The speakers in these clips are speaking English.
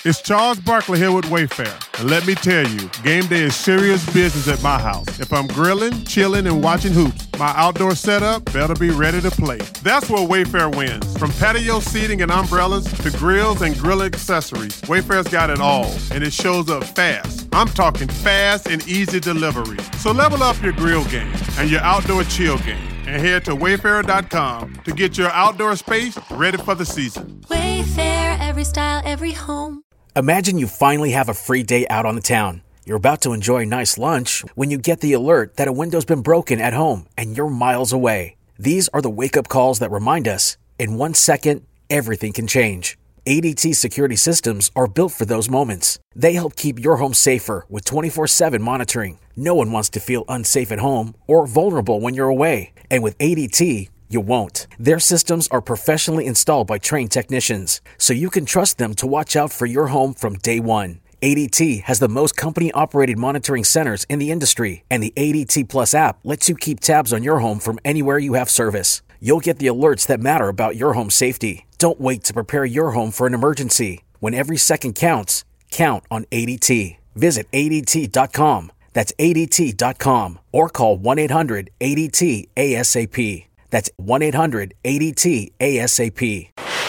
It's Charles Barkley here with Wayfair. And let me tell you, game day is serious business at my house. If I'm grilling, chilling, and watching hoops, my outdoor setup better be ready to play. That's where Wayfair wins. From patio seating and umbrellas to grills and grill accessories, Wayfair's got it all, and it shows up fast. I'm talking fast and easy delivery. So level up your grill game and your outdoor chill game, and head to Wayfair.com to get your outdoor space ready for the season. Wayfair, every style, every home. Imagine you finally have a free day out on the town. You're about to enjoy a nice lunch when you get the alert that a window's been broken at home and you're miles away. These are the wake-up calls that remind us, in 1 second, everything can change. ADT security systems are built for those moments. They help keep your home safer with 24/7 monitoring. No one wants to feel unsafe at home or vulnerable when you're away. And with ADT, you won't. Their systems are professionally installed by trained technicians, so you can trust them to watch out for your home from day one. ADT has the most company-operated monitoring centers in the industry, and the ADT Plus app lets you keep tabs on your home from anywhere you have service. You'll get the alerts that matter about your home safety. Don't wait to prepare your home for an emergency. When every second counts, count on ADT. Visit ADT.com. That's ADT.com. Or call 1-800-ADT-ASAP. That's 1-800-ADT-ASAP.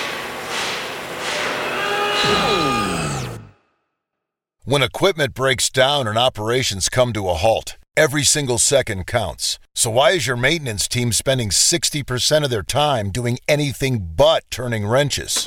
When equipment breaks down and operations come to a halt, every single second counts. So why is your maintenance team spending 60% of their time doing anything but turning wrenches?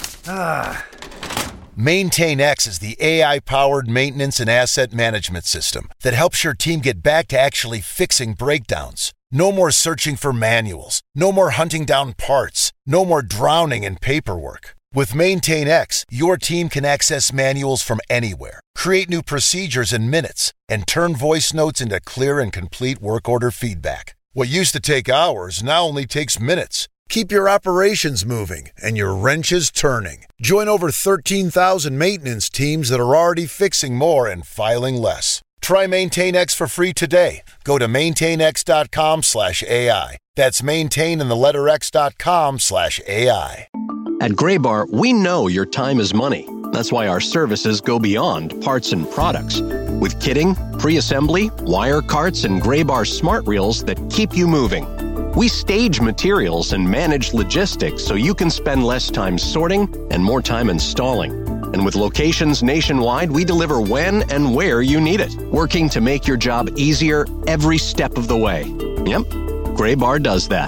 MaintainX is the AI-powered maintenance and asset management system that helps your team get back to actually fixing breakdowns. No more searching for manuals. No more hunting down parts. No more drowning in paperwork. With MaintainX, your team can access manuals from anywhere, create new procedures in minutes, and turn voice notes into clear and complete work order feedback. What used to take hours now only takes minutes. Keep your operations moving and your wrenches turning. Join over 13,000 maintenance teams that are already fixing more and filing less. Try MaintainX for free today. Go to maintainx.com/AI. That's maintain and the letter x.com/AI. At Graybar, we know your time is money. That's why our services go beyond parts and products. With kitting, pre-assembly, wire carts, and Graybar smart reels that keep you moving. We stage materials and manage logistics so you can spend less time sorting and more time installing. And with locations nationwide, we deliver when and where you need it, working to make your job easier every step of the way. Yep, Graybar does that.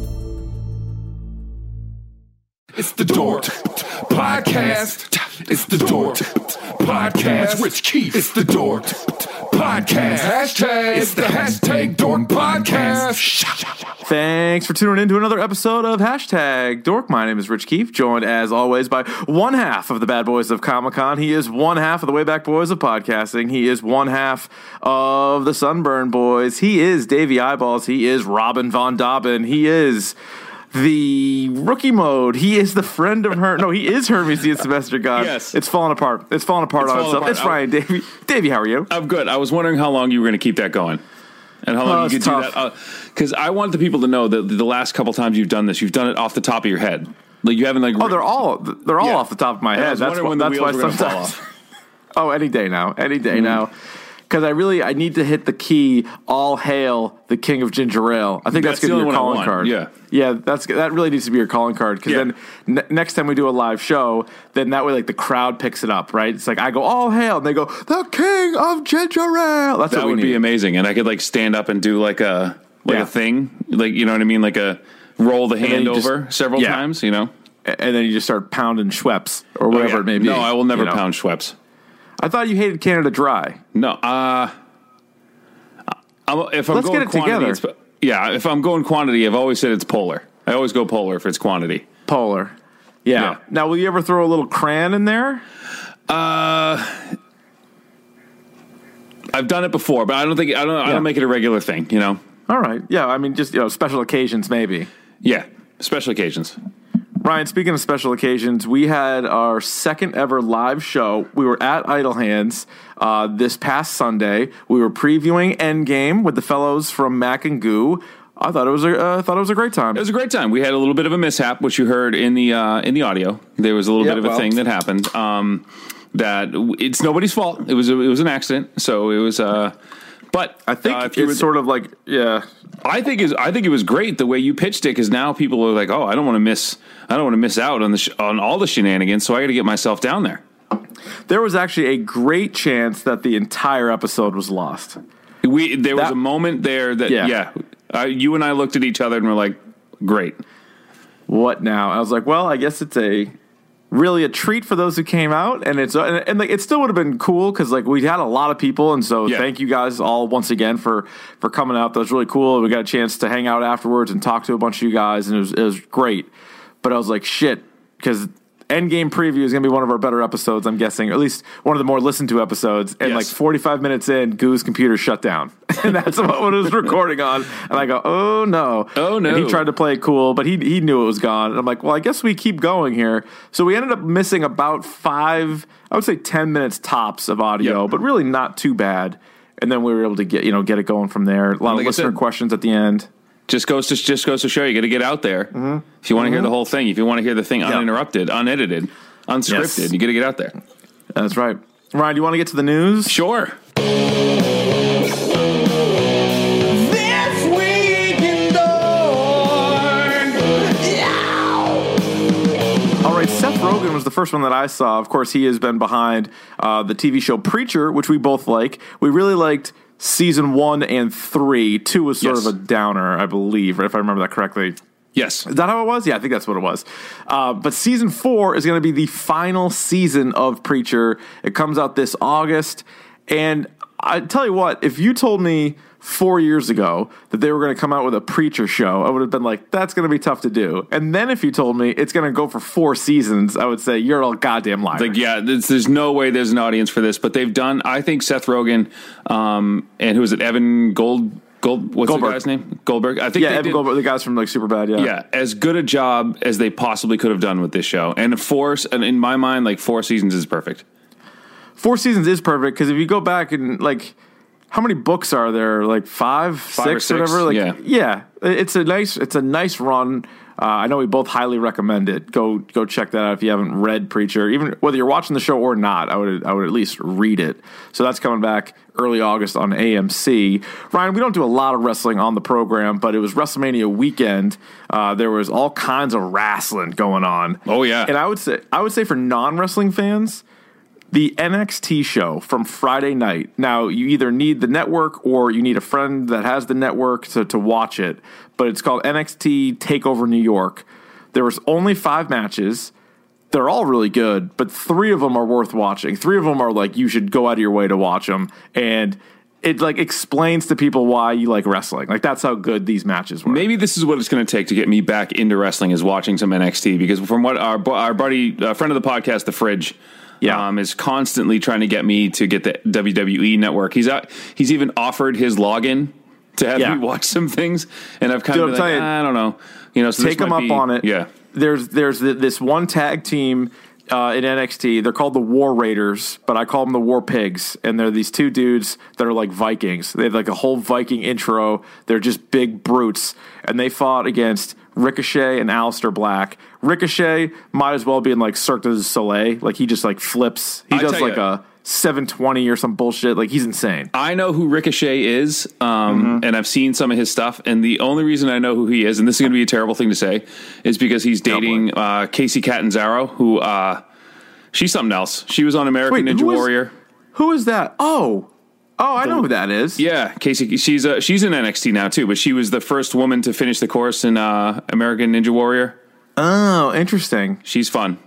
It's the Dork Podcast. It's the Dork Podcast. It's Rich Keefe. It's the Dork Podcast. Hashtag. It's the hashtag Dork Podcast. Thanks for tuning in to another episode of Hashtag Dork. My name is Rich Keefe, joined as always by one half of the Bad Boys of Comic-Con. He is one half of the Wayback Boys of podcasting. He is one half of the Sunburn Boys. He is Davey Eyeballs. He is Robin Von Dobbin. He is the Rookie Mode. He is the friend of Hermes. No, he is Hermes the Semester God. Yes. It's falling apart. It's falling apart on itself. It's Ryan. Davey, how are you? I'm good. I was wondering how long you were going to keep that going. And how long you could do that. Because I want the people to know that the last couple times you've done this, you've done it off the top of your head. Like you haven't like. Oh, they're all off the top of my head. That's why sometimes. Oh, any day now. Because I need to hit the key. All hail the King of Ginger Ale. I think that's going to be your calling card. Yeah. That really needs to be your calling card. Because then next time we do a live show, then that way like the crowd picks it up, right? It's like I go all hail, and they go the King of Ginger Ale. That would be amazing, and I could like stand up and do like a thing, like you know what I mean, like a roll the hand over several times, you know, and then you just start pounding Schweppes or whatever it may be. No, I will never pound Schweppes. I thought you hated Canada Dry. No, if I'm Let's going get it quantity, together. If I'm going quantity, I've always said it's polar. I always go polar if it's quantity. Polar. Yeah. Now, will you ever throw a little cran in there? I've done it before, but I don't make it a regular thing, you know. All right. Yeah, I mean, just special occasions maybe. Yeah, special occasions. Ryan, speaking of special occasions, we had our second ever live show. We were at Idle Hands this past Sunday. We were previewing Endgame with the fellows from Mac and Goo. I thought it was a great time. It was a great time. We had a little bit of a mishap, which you heard in the audio. There was a little bit of a thing that happened. that it's nobody's fault. It was an accident. So it was. But I think it's sort of like, yeah. I think it was great the way you pitched it, because now people are like, oh, I don't want to miss out on all the shenanigans, so I got to get myself down there. There was actually a great chance that the entire episode was lost. There was a moment there that you and I looked at each other and were like, great. What now? I was like, well, I guess it's really a treat for those who came out, and like it still would have been cool because like we had a lot of people, and so thank you guys all once again for coming out. That was really cool. We got a chance to hang out afterwards and talk to a bunch of you guys, and it was great. But I was like, shit, because Endgame preview is going to be one of our better episodes, I'm guessing, or at least one of the more listened to episodes. And like 45 minutes in, Goo's computer shut down. And that's what it was recording on. And I go, oh no. Oh no. And he tried to play it cool, but he knew it was gone. And I'm like, well, I guess we keep going here. So we ended up missing about 10 minutes tops of audio, but really not too bad. And then we were able to get it going from there. A lot of listener questions at the end. Just goes to show you got to get out there. Mm-hmm. If you want to hear the whole thing, if you want to hear the thing uninterrupted, unedited, unscripted, you got to get out there. That's right. Ryan, do you want to get to the news? Sure. Seth Rogen was the first one that I saw. Of course, he has been behind the TV show Preacher, which we both like. We really liked season 1 and 3. 2 was sort of a downer, I believe, if I remember that correctly. Yes. Is that how it was? Yeah, I think that's what it was. But season 4 is going to be the final season of Preacher. It comes out this August. And I tell you what, if you told me 4 years ago that they were going to come out with a Preacher show, I would have been like, that's going to be tough to do. And then if you told me it's going to go for 4 seasons, I would say you're a goddamn liar. Like, yeah, there's no way there's an audience for this. But they've done, I think Seth Rogen, and who is it, Evan Goldberg. The guy's name? Goldberg. I think Evan Goldberg, the guys from like Superbad. Yeah, as good a job as they possibly could have done with this show. And in my mind, like 4 seasons is perfect. 4 seasons is perfect because if you go back and like, how many books are there? Like 5, 6, whatever. Like, yeah, it's a nice run. I know we both highly recommend it. Go check that out if you haven't read Preacher. Even whether you're watching the show or not, I would at least read it. So that's coming back early August on AMC. Ryan, we don't do a lot of wrestling on the program, but it was WrestleMania weekend. There was all kinds of wrestling going on. Oh yeah, and I would say for non-wrestling fans, the NXT show from Friday night. Now, you either need the network or you need a friend that has the network to watch it. But it's called NXT TakeOver New York. There was only 5 matches. They're all really good, but 3 of them are worth watching. 3 of them are like you should go out of your way to watch them. And it like explains to people why you like wrestling. Like that's how good these matches were. Maybe this is what it's going to take to get me back into wrestling is watching some NXT. Because from what our buddy, friend of the podcast, The Fridge, is constantly trying to get me to get the WWE network. He's even offered his login to have me watch some things, and I've kind of been like, I don't know. So take him up on it. Yeah, there's this one tag team in NXT. They're called the War Raiders, but I call them the War Pigs, and they're these 2 dudes that are like Vikings. They have like a whole Viking intro. They're just big brutes, and they fought against Ricochet and Aleister Black. Ricochet might as well be in like Cirque du Soleil. Like he just like flips. He does like a 720 or some bullshit. Like he's insane. I know who Ricochet is, and I've seen some of his stuff. And the only reason I know who he is, and this is going to be a terrible thing to say, is because he's dating Casey Catanzaro, who she's something else. She was on American Ninja Warrior. Who is that? Oh, I know who that is. Yeah, Casey. She's in NXT now too, but she was the first woman to finish the course in American Ninja Warrior. Oh, interesting. She's fun.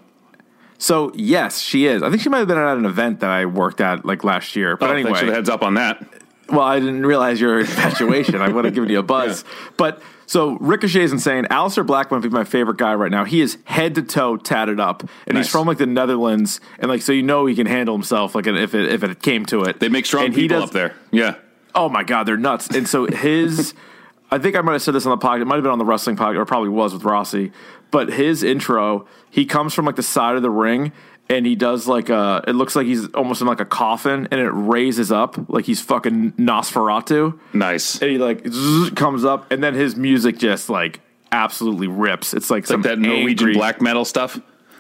So yes, she is. I think she might have been at an event that I worked at like last year. But anyway, thanks for the heads up on that. Well, I didn't realize your infatuation. I would have given you a buzz. Yeah. But so Ricochet is insane. Aleister Black might be my favorite guy right now. He is head to toe tatted up, and he's from like the Netherlands, and like so he can handle himself like if it came to it. They make strong people up there. Yeah. Oh my God, they're nuts. And so his, I think I might have said this on the podcast. It might have been on the wrestling podcast, or probably was with Rossi. But his intro, he comes from like the side of the ring. And he does like it looks like he's almost in like a coffin, and it raises up like he's fucking Nosferatu. Nice. And he like comes up, and then his music just like absolutely rips. It's like some that Norwegian black metal stuff.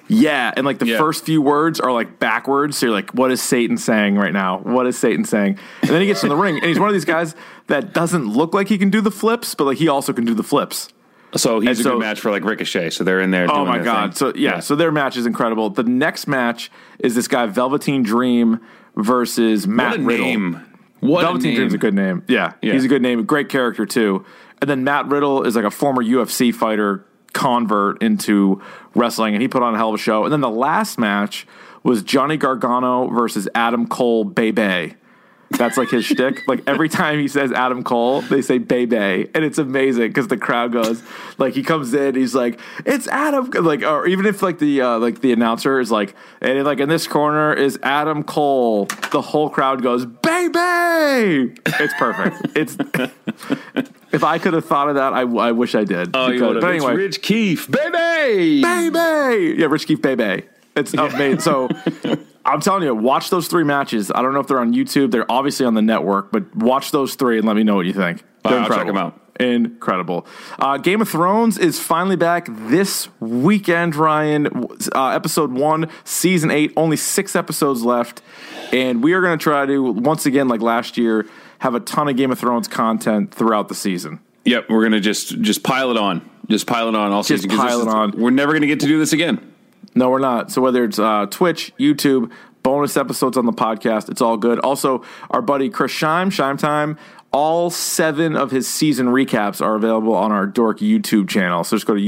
Yeah, and like the first few words are like backwards. So you're like, what is Satan saying right now? What is Satan saying? And then he gets in the ring, and he's one of these guys that doesn't look like he can do the flips, but like he also can do the flips. So he's a good match for like Ricochet. So they're in there. Oh my God! Thing. So their match is incredible. The next match is this guy Velveteen Dream versus Matt Riddle. Name. Velveteen Dream's a good name. Yeah, he's a good name. Great character too. And then Matt Riddle is like a former UFC fighter convert into wrestling, and he put on a hell of a show. And then the last match was Johnny Gargano versus Adam Cole Bebe. That's like his shtick. Like every time he says Adam Cole, they say Bebe, and it's amazing because the crowd goes like he comes in, he's like, "It's Adam!" Like, or even if like the announcer is like, and like in this corner is Adam Cole, the whole crowd goes Bebe. It's perfect. It's if I could have thought of that, I wish I did. Oh, you would have. But anyway, it's Rich Keefe, Bebe. Yeah, Rich Keefe, Bebe. It's amazing. So I'm telling you, watch those 3 matches. I don't know if they're on YouTube. They're obviously on the network, but watch those 3 and let me know what you think. They're I'll check them out. Incredible. Game of Thrones is finally back this weekend, Ryan. Episode 1, Season 8. Only 6 episodes left. And we are going to try to, once again, like last year, have a ton of Game of Thrones content throughout the season. Yep, we're going to just pile it on. Just pile it on all season. Just pile it on. We're never going to get to do this again. No, we're not. So whether it's Twitch, YouTube, bonus episodes on the podcast, it's all good. Also, our buddy Chris Scheim Time, all 7 of his season recaps are available on our Dork YouTube channel. So just go to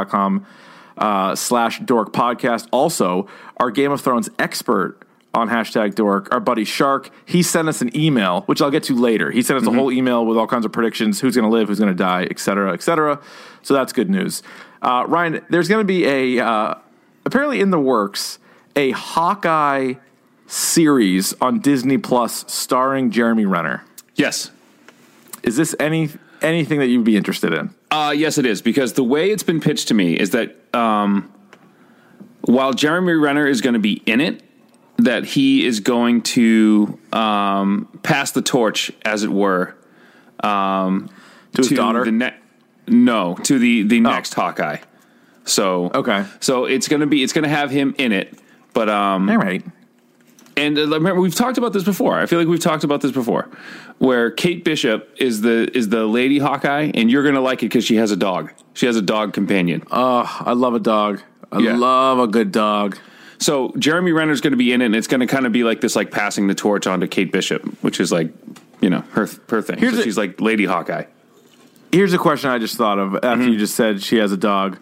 youtube.com/Dork podcast. Also, our Game of Thrones expert on #Dork, our buddy Shark, he sent us an email, which I'll get to later. He sent us a whole email with all kinds of predictions, who's going to live, who's going to die, et cetera, et cetera. So that's good news. Ryan, there's going to be apparently in the works, a Hawkeye series on Disney Plus starring Jeremy Renner. Yes. Is this anything that you'd be interested in? Yes, it is, because the way it's been pitched to me is that while Jeremy Renner is going to be in it, that he is going to pass the torch, as it were, to his daughter? To the next Hawkeye. So okay, so it's gonna have him in it, but all right. And remember, we've talked about this before. I feel like we've talked about this before, where Kate Bishop is the Lady Hawkeye, and you're gonna like it because she has a dog. She has a dog companion. Oh, I love a dog. I love a good dog. So Jeremy Renner's going to be in it, and it's going to kind of be like this, like passing the torch on to Kate Bishop, which is like, her thing. So she's like Lady Hawkeye. Here's a question I just thought of after you just said she has a dog.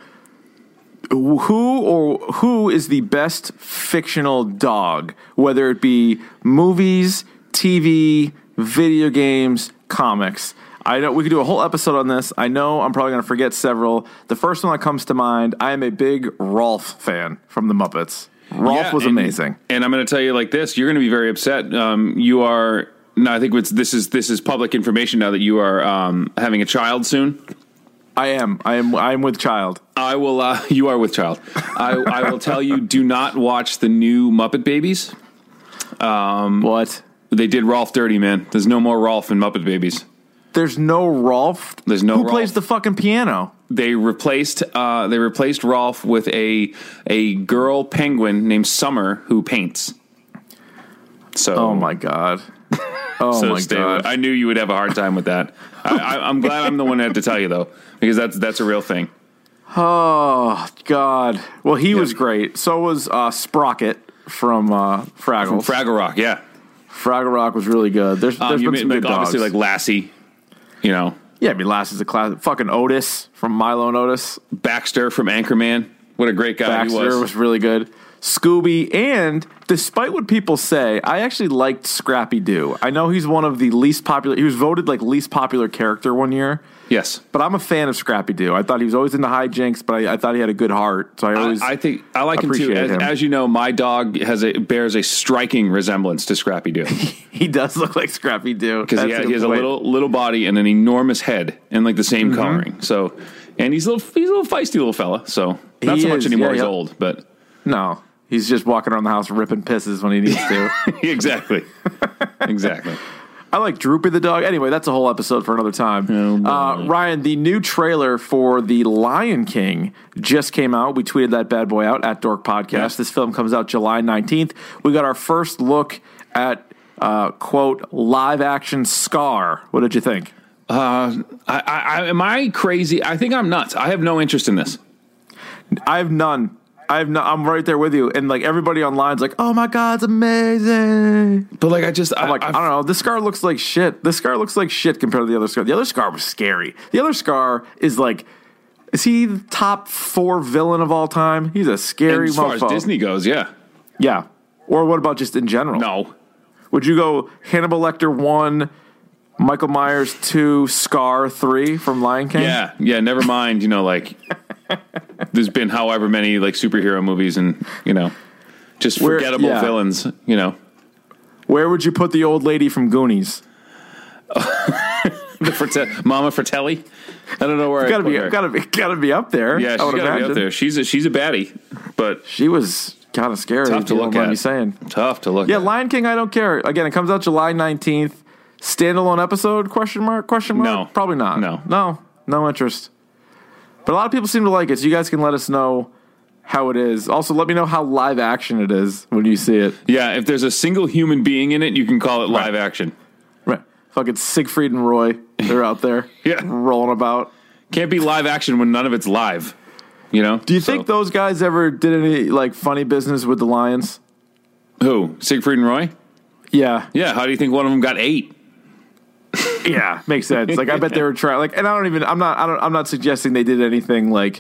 Who is the best fictional dog, whether it be movies, TV, video games, comics? I know we could do a whole episode on this. I know I'm probably going to forget several. The first one that comes to mind, I am a big Rolf fan from the Muppets. Rolf was amazing. And I'm going to tell you like this, you're going to be very upset. You are, no, I think this is public information now that you are having a child soon. I am with child. I will, you are with child. I will tell you, do not watch the new Muppet Babies. What? They did Rolf dirty, man. There's no more Rolf in Muppet Babies. There's no Rolf? There's no Who Rolf. plays the fucking piano? They replaced Rolf with a girl penguin named Summer who paints. So, oh my God. Oh my God. I knew you would have a hard time with that. I'm glad I'm the one that had to tell you though, because that's a real thing. Oh God. Well, he was great. So was Sprocket from Fraggles. From Fraggle Rock, yeah. Fraggle Rock was really good. There's been some good dogs. Obviously like Lassie, Yeah, I mean Lassie's a classic. Fucking Otis from Milo and Otis. Baxter from Anchorman. What a great guy he was. Baxter was really good. Scooby, and despite what people say, I actually liked Scrappy Doo. I know he's one of the least popular. He was voted like least popular character one year. Yes, but I'm a fan of Scrappy Doo. I thought he was always into hijinks, but I thought he had a good heart. So I think I like him too. As you know, my dog bears a striking resemblance to Scrappy Doo. He does look like Scrappy Doo because he has a little body and an enormous head and like the same coloring. So, and he's a little feisty little fella. So not so much anymore. He's old, but no. He's just walking around the house ripping pisses when he needs to. Exactly. I like Droopy the dog. Anyway, that's a whole episode for another time. Oh, Ryan, the new trailer for The Lion King just came out. We tweeted that bad boy out at Dork Podcast. Yeah. This film comes out July 19th. We got our first look at, quote, live action Scar. What did you think? Am I crazy? I think I'm nuts. I have no interest in this. I have none. I'm right there with you. And like everybody online's like, oh my God, it's amazing. But like, I don't know. This Scar looks like shit. This Scar looks like shit compared to the other Scar. The other Scar was scary. The other Scar is like, is he the top 4 villain of all time? He's a scary as far mofo. as Disney goes, yeah. Yeah. Or what about just in general? No. Would you go Hannibal Lecter 1, Michael Myers 2, Scar 3 from Lion King? Yeah, never mind, like there's been however many like superhero movies and, just forgettable villains, Where would you put the old lady from Goonies? Mama Fratelli? I don't know where Gotta be up there. Yeah, she's gotta be up there. She's a baddie, but she was kind of scary. Tough to look at. Me saying. Tough to look at. Yeah, Lion King, I don't care. Again, it comes out July 19th. Standalone episode, question mark? No. Probably not. No interest. But a lot of people seem to like it, so you guys can let us know how it is. Also, let me know how live action it is when you see it. Yeah, if there's a single human being in it, you can call it live action. Right. Fucking Siegfried and Roy, they're out there rolling about. Can't be live action when none of it's live. Do you think those guys ever did any like funny business with the Lions? Who? Siegfried and Roy? Yeah. Yeah, how do you think one of them got 8? Yeah, makes sense. Like I bet they were trying. Like, and I'm not suggesting they did anything like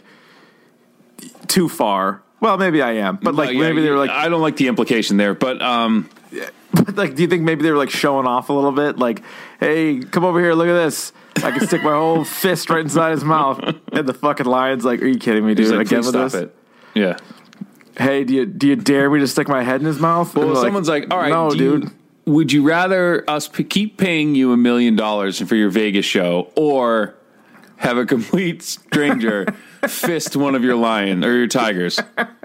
too far. Well, maybe I am, but like maybe they were like. I don't like the implication there, but But like, do you think maybe they were like showing off a little bit? Like, hey, come over here, look at this. I can stick my whole fist right inside his mouth. And the fucking lion's like, are you kidding me, dude? Like, again with this? it. Yeah. Hey, do you dare me to stick my head in his mouth? Well, someone's like, all right, no, dude. Would you rather us keep paying you $1 million for your Vegas show, or have a complete stranger fist one of your lion or your tigers?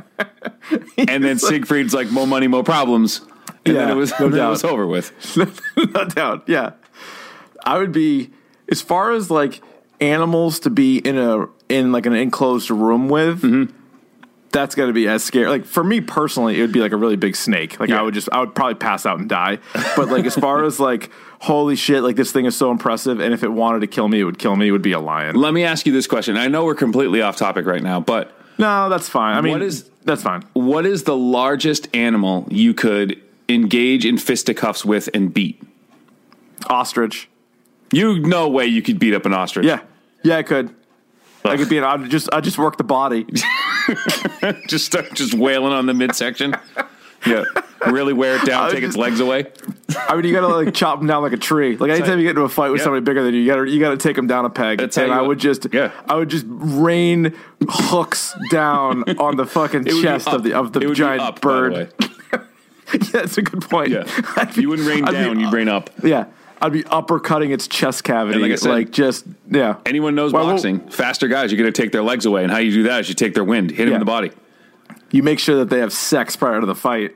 And then Siegfried's like, more money, more problems. And then it was over with. No doubt. Yeah. I would be, as far as like animals to be in like an enclosed room with, that's going to be as scary. Like for me personally, it would be like a really big snake. Like I would probably pass out and die. But like as far as like, holy shit, like this thing is so impressive. And if it wanted to kill me, it would kill me. It would be a lion. Let me ask you this question. I know we're completely off topic right now, but no, that's fine. I mean, that's fine. What is the largest animal you could engage in fisticuffs with and beat? Ostrich. No way you could beat up an ostrich. Yeah, I could. I could be I'd just work the body. Just start wailing on the midsection. Yeah, really wear it down, take its legs away. I mean, you gotta like chop them down like a tree. Like anytime you get into a fight with somebody bigger than you gotta take them down a peg. And I would just rain hooks down on the fucking chest of the giant bird. Yeah, that's a good point. Yeah. You wouldn't rain down, you'd rain up. Yeah. I'd be uppercutting its chest cavity. And like I said, anyone knows boxing. Faster guys, you're going to take their legs away. And how you do that is you take their wind, hit them in the body. You make sure that they have sex prior to the fight.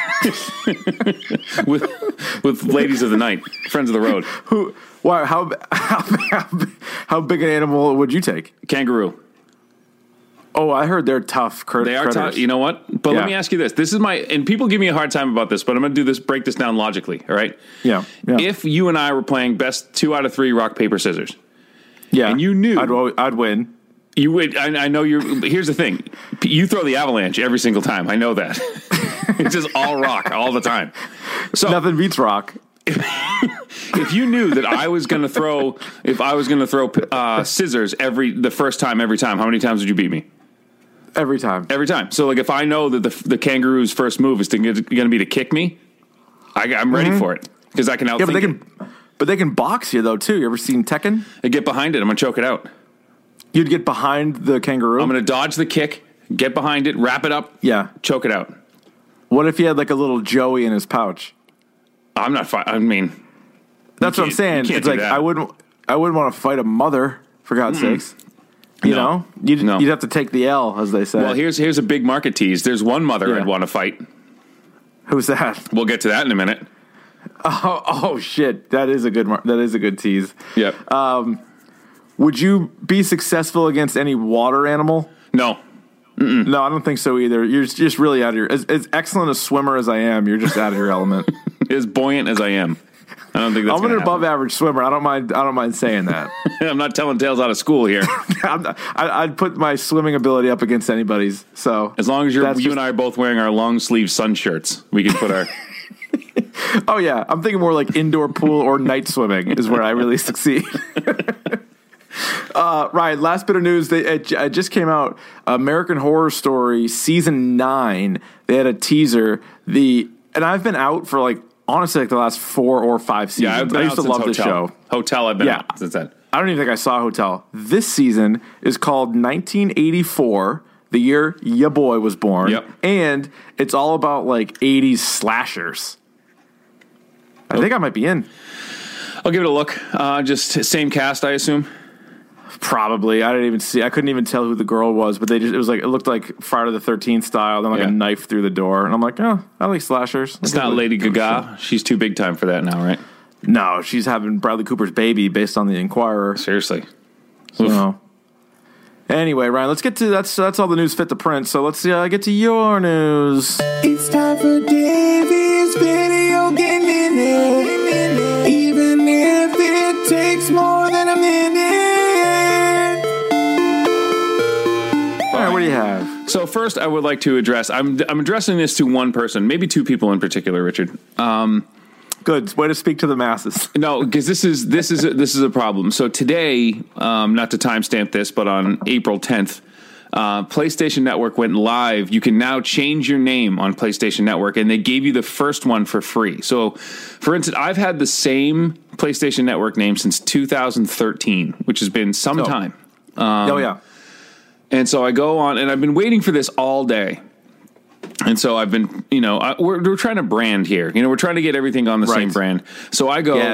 with ladies of the night, friends of the road. How big an animal would you take? Kangaroo. Oh, I heard they're tough. They are tough. You know what? But let me ask you this. This is and people give me a hard time about this, but I'm going to break this down logically. All right. Yeah. If you and I were playing best 2 out of 3 rock, paper, scissors. Yeah. And you knew I'd win. You would. I know here's the thing. You throw the avalanche every single time. I know that. It's just all rock all the time. So nothing beats rock. If you knew that I was going to throw, scissors the first time, every time, how many times would you beat me? Every time. So, like, if I know that the kangaroo's first move is going to be to kick me, I'm ready for it because I can outthink it. But they can box you though too. You ever seen Tekken? I get behind it. I'm going to choke it out. You'd get behind the kangaroo. I'm going to dodge the kick, get behind it, wrap it up, choke it out. What if he had like a little Joey in his pouch? I'm not. I mean, that's what I'm saying. It's like I wouldn't want to fight a mother for God's sakes. You know, you'd have to take the L, as they say. Well, here's a big market tease. There's one mother I'd want to fight. Who's that? We'll get to that in a minute. Oh shit! That is a good tease. Yep. Would you be successful against any water animal? No. Mm-mm. No, I don't think so either. You're just really out of your... As excellent a swimmer as I am, you're just out of your element. As buoyant as I am. I don't think that's I'm an above average swimmer. I don't mind saying that. I'm not telling tales out of school here. I'd put my swimming ability up against anybody's. So as long as you and I are both wearing our long sleeve sun shirts, we can put our... Oh, yeah. I'm thinking more like indoor pool or night swimming is where I really succeed. Ryan, last bit of news. It just came out. American Horror Story Season 9. They had a teaser. And I've been out for honestly the last 4 or 5 seasons. Yeah, I've been I used to love this show. Hotel, I've been out since then. I don't even think I saw Hotel. This season is called 1984, the year ya boy was born. Yep. And it's all about 80s slashers. I think I might be in. I'll give it a look. Just same cast, I assume. Probably. I couldn't even tell who the girl was, but it looked like Friday the 13th style, then a knife through the door. And I'm like, oh, I like slashers. It's not Lady Gaga. She's too big time for that now, right? No, she's having Bradley Cooper's baby based on the Inquirer. Seriously. So, anyway, Ryan, let's get to that's all the news fit to print. So let's get to your news. It's time for Davey's Video Game Minute. Even if it takes more than a minute. All right, what do you have? So first, I would like to address. I'm addressing this to one person, maybe 2 people in particular, Richard. Good way to speak to the masses. No, because this is a problem. So today, not to timestamp this, but on April 10th, PlayStation Network went live. You can now change your name on PlayStation Network, and they gave you the first one for free. So, for instance, I've had the same PlayStation Network name since 2013, which has been some time. Yeah. And so I go on, and I've been waiting for this all day. And so I've been, we're trying to brand here. We're trying to get everything on the same brand. So I go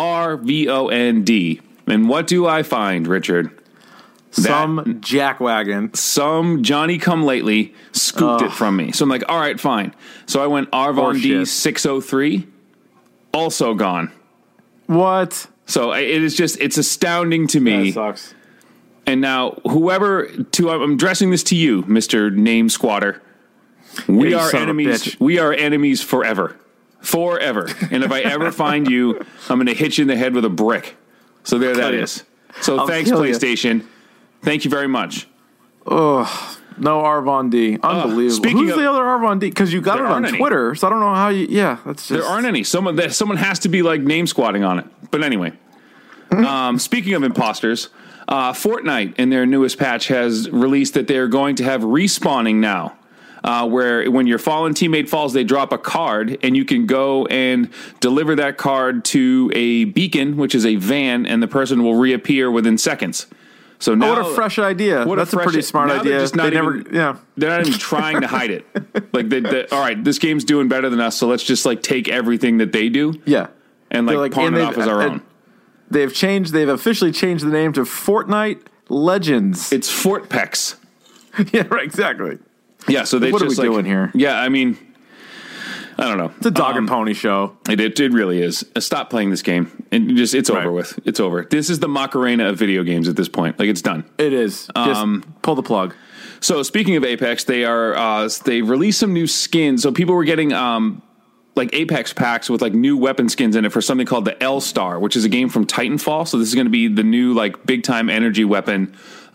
RVOND. And what do I find, Richard? Some jackwagon. Some Johnny-come-lately scooped it from me. So I'm like, all right, fine. So I went RVOND 603. Also gone. What? So it's astounding to me. That sucks. And now, I'm addressing this to you, Mr. Name Squatter. We are enemies. We are enemies forever. Forever. And if I ever find you, I'm going to hit you in the head with a brick. So there that is. So thanks, PlayStation. Thank you very much. Oh, no RVOND. Unbelievable. Who's the other RVOND? Because you got it on Twitter, so I don't know how you... Yeah, that's just... There aren't any. Someone has to be name squatting on it. But anyway. Speaking of imposters... Fortnite, in their newest patch, has released that they're going to have respawning now, where when your fallen teammate falls, they drop a card, and you can go and deliver that card to a beacon, which is a van, and the person will reappear within seconds. So now, what a fresh idea! That's a pretty smart idea. They're not even trying to hide it. All right, this game's doing better than us, so let's just take everything that they do, and pawn it off as our own. They've officially changed the name to Fortnite Legends. It's Fortpex. Yeah, right, exactly. Yeah, so what are we doing here? Yeah, I mean, I don't know. It's a dog and pony show. It really is. Stop playing this game. It's over with. It's over. This is the Macarena of video games at this point. It's done. It is. Just pull the plug. So speaking of Apex, they released some new skins. So people were getting Apex packs with new weapon skins in it for something called the L-Star, which is a game from Titanfall. So this is going to be the new big time energy weapon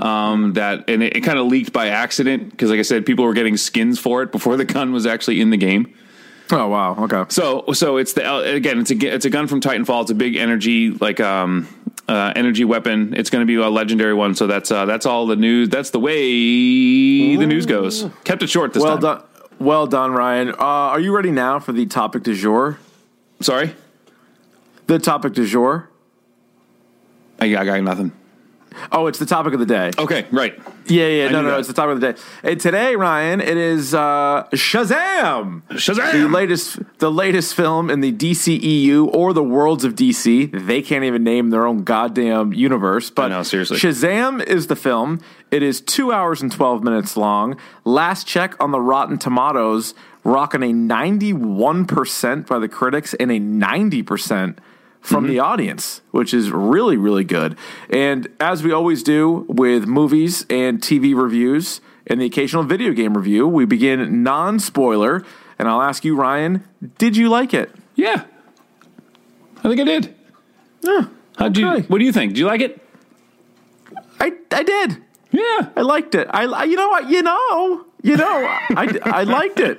it kind of leaked by accident because, like I said, people were getting skins for it before the gun was actually in the game. Oh wow! Okay. So it's it's a gun from Titanfall. It's a big energy energy weapon. It's going to be a legendary one. So that's all the news. That's the way the news goes. Kept it short this time. Well done, Ryan. Are you ready now for the topic du jour? Sorry? The topic du jour? I got nothing. Oh, it's the topic of the day. Okay, right. Yeah. No, it's the topic of the day. And today, Ryan, it is Shazam! The latest film in the DCEU or the Worlds of DC. They can't even name their own goddamn universe. But no, seriously. Shazam is the film. It is 2 hours and 12 minutes long. Last check on the Rotten Tomatoes rocking a 91% by the critics and a 90% from the audience, which is really, really good. And as we always do with movies and TV reviews and the occasional video game review, we begin non-spoiler. And I'll ask you, Ryan, did you like it? Yeah. I think I did. Yeah. What do you think? Did you like it? I did. Yeah. I liked it. I liked it.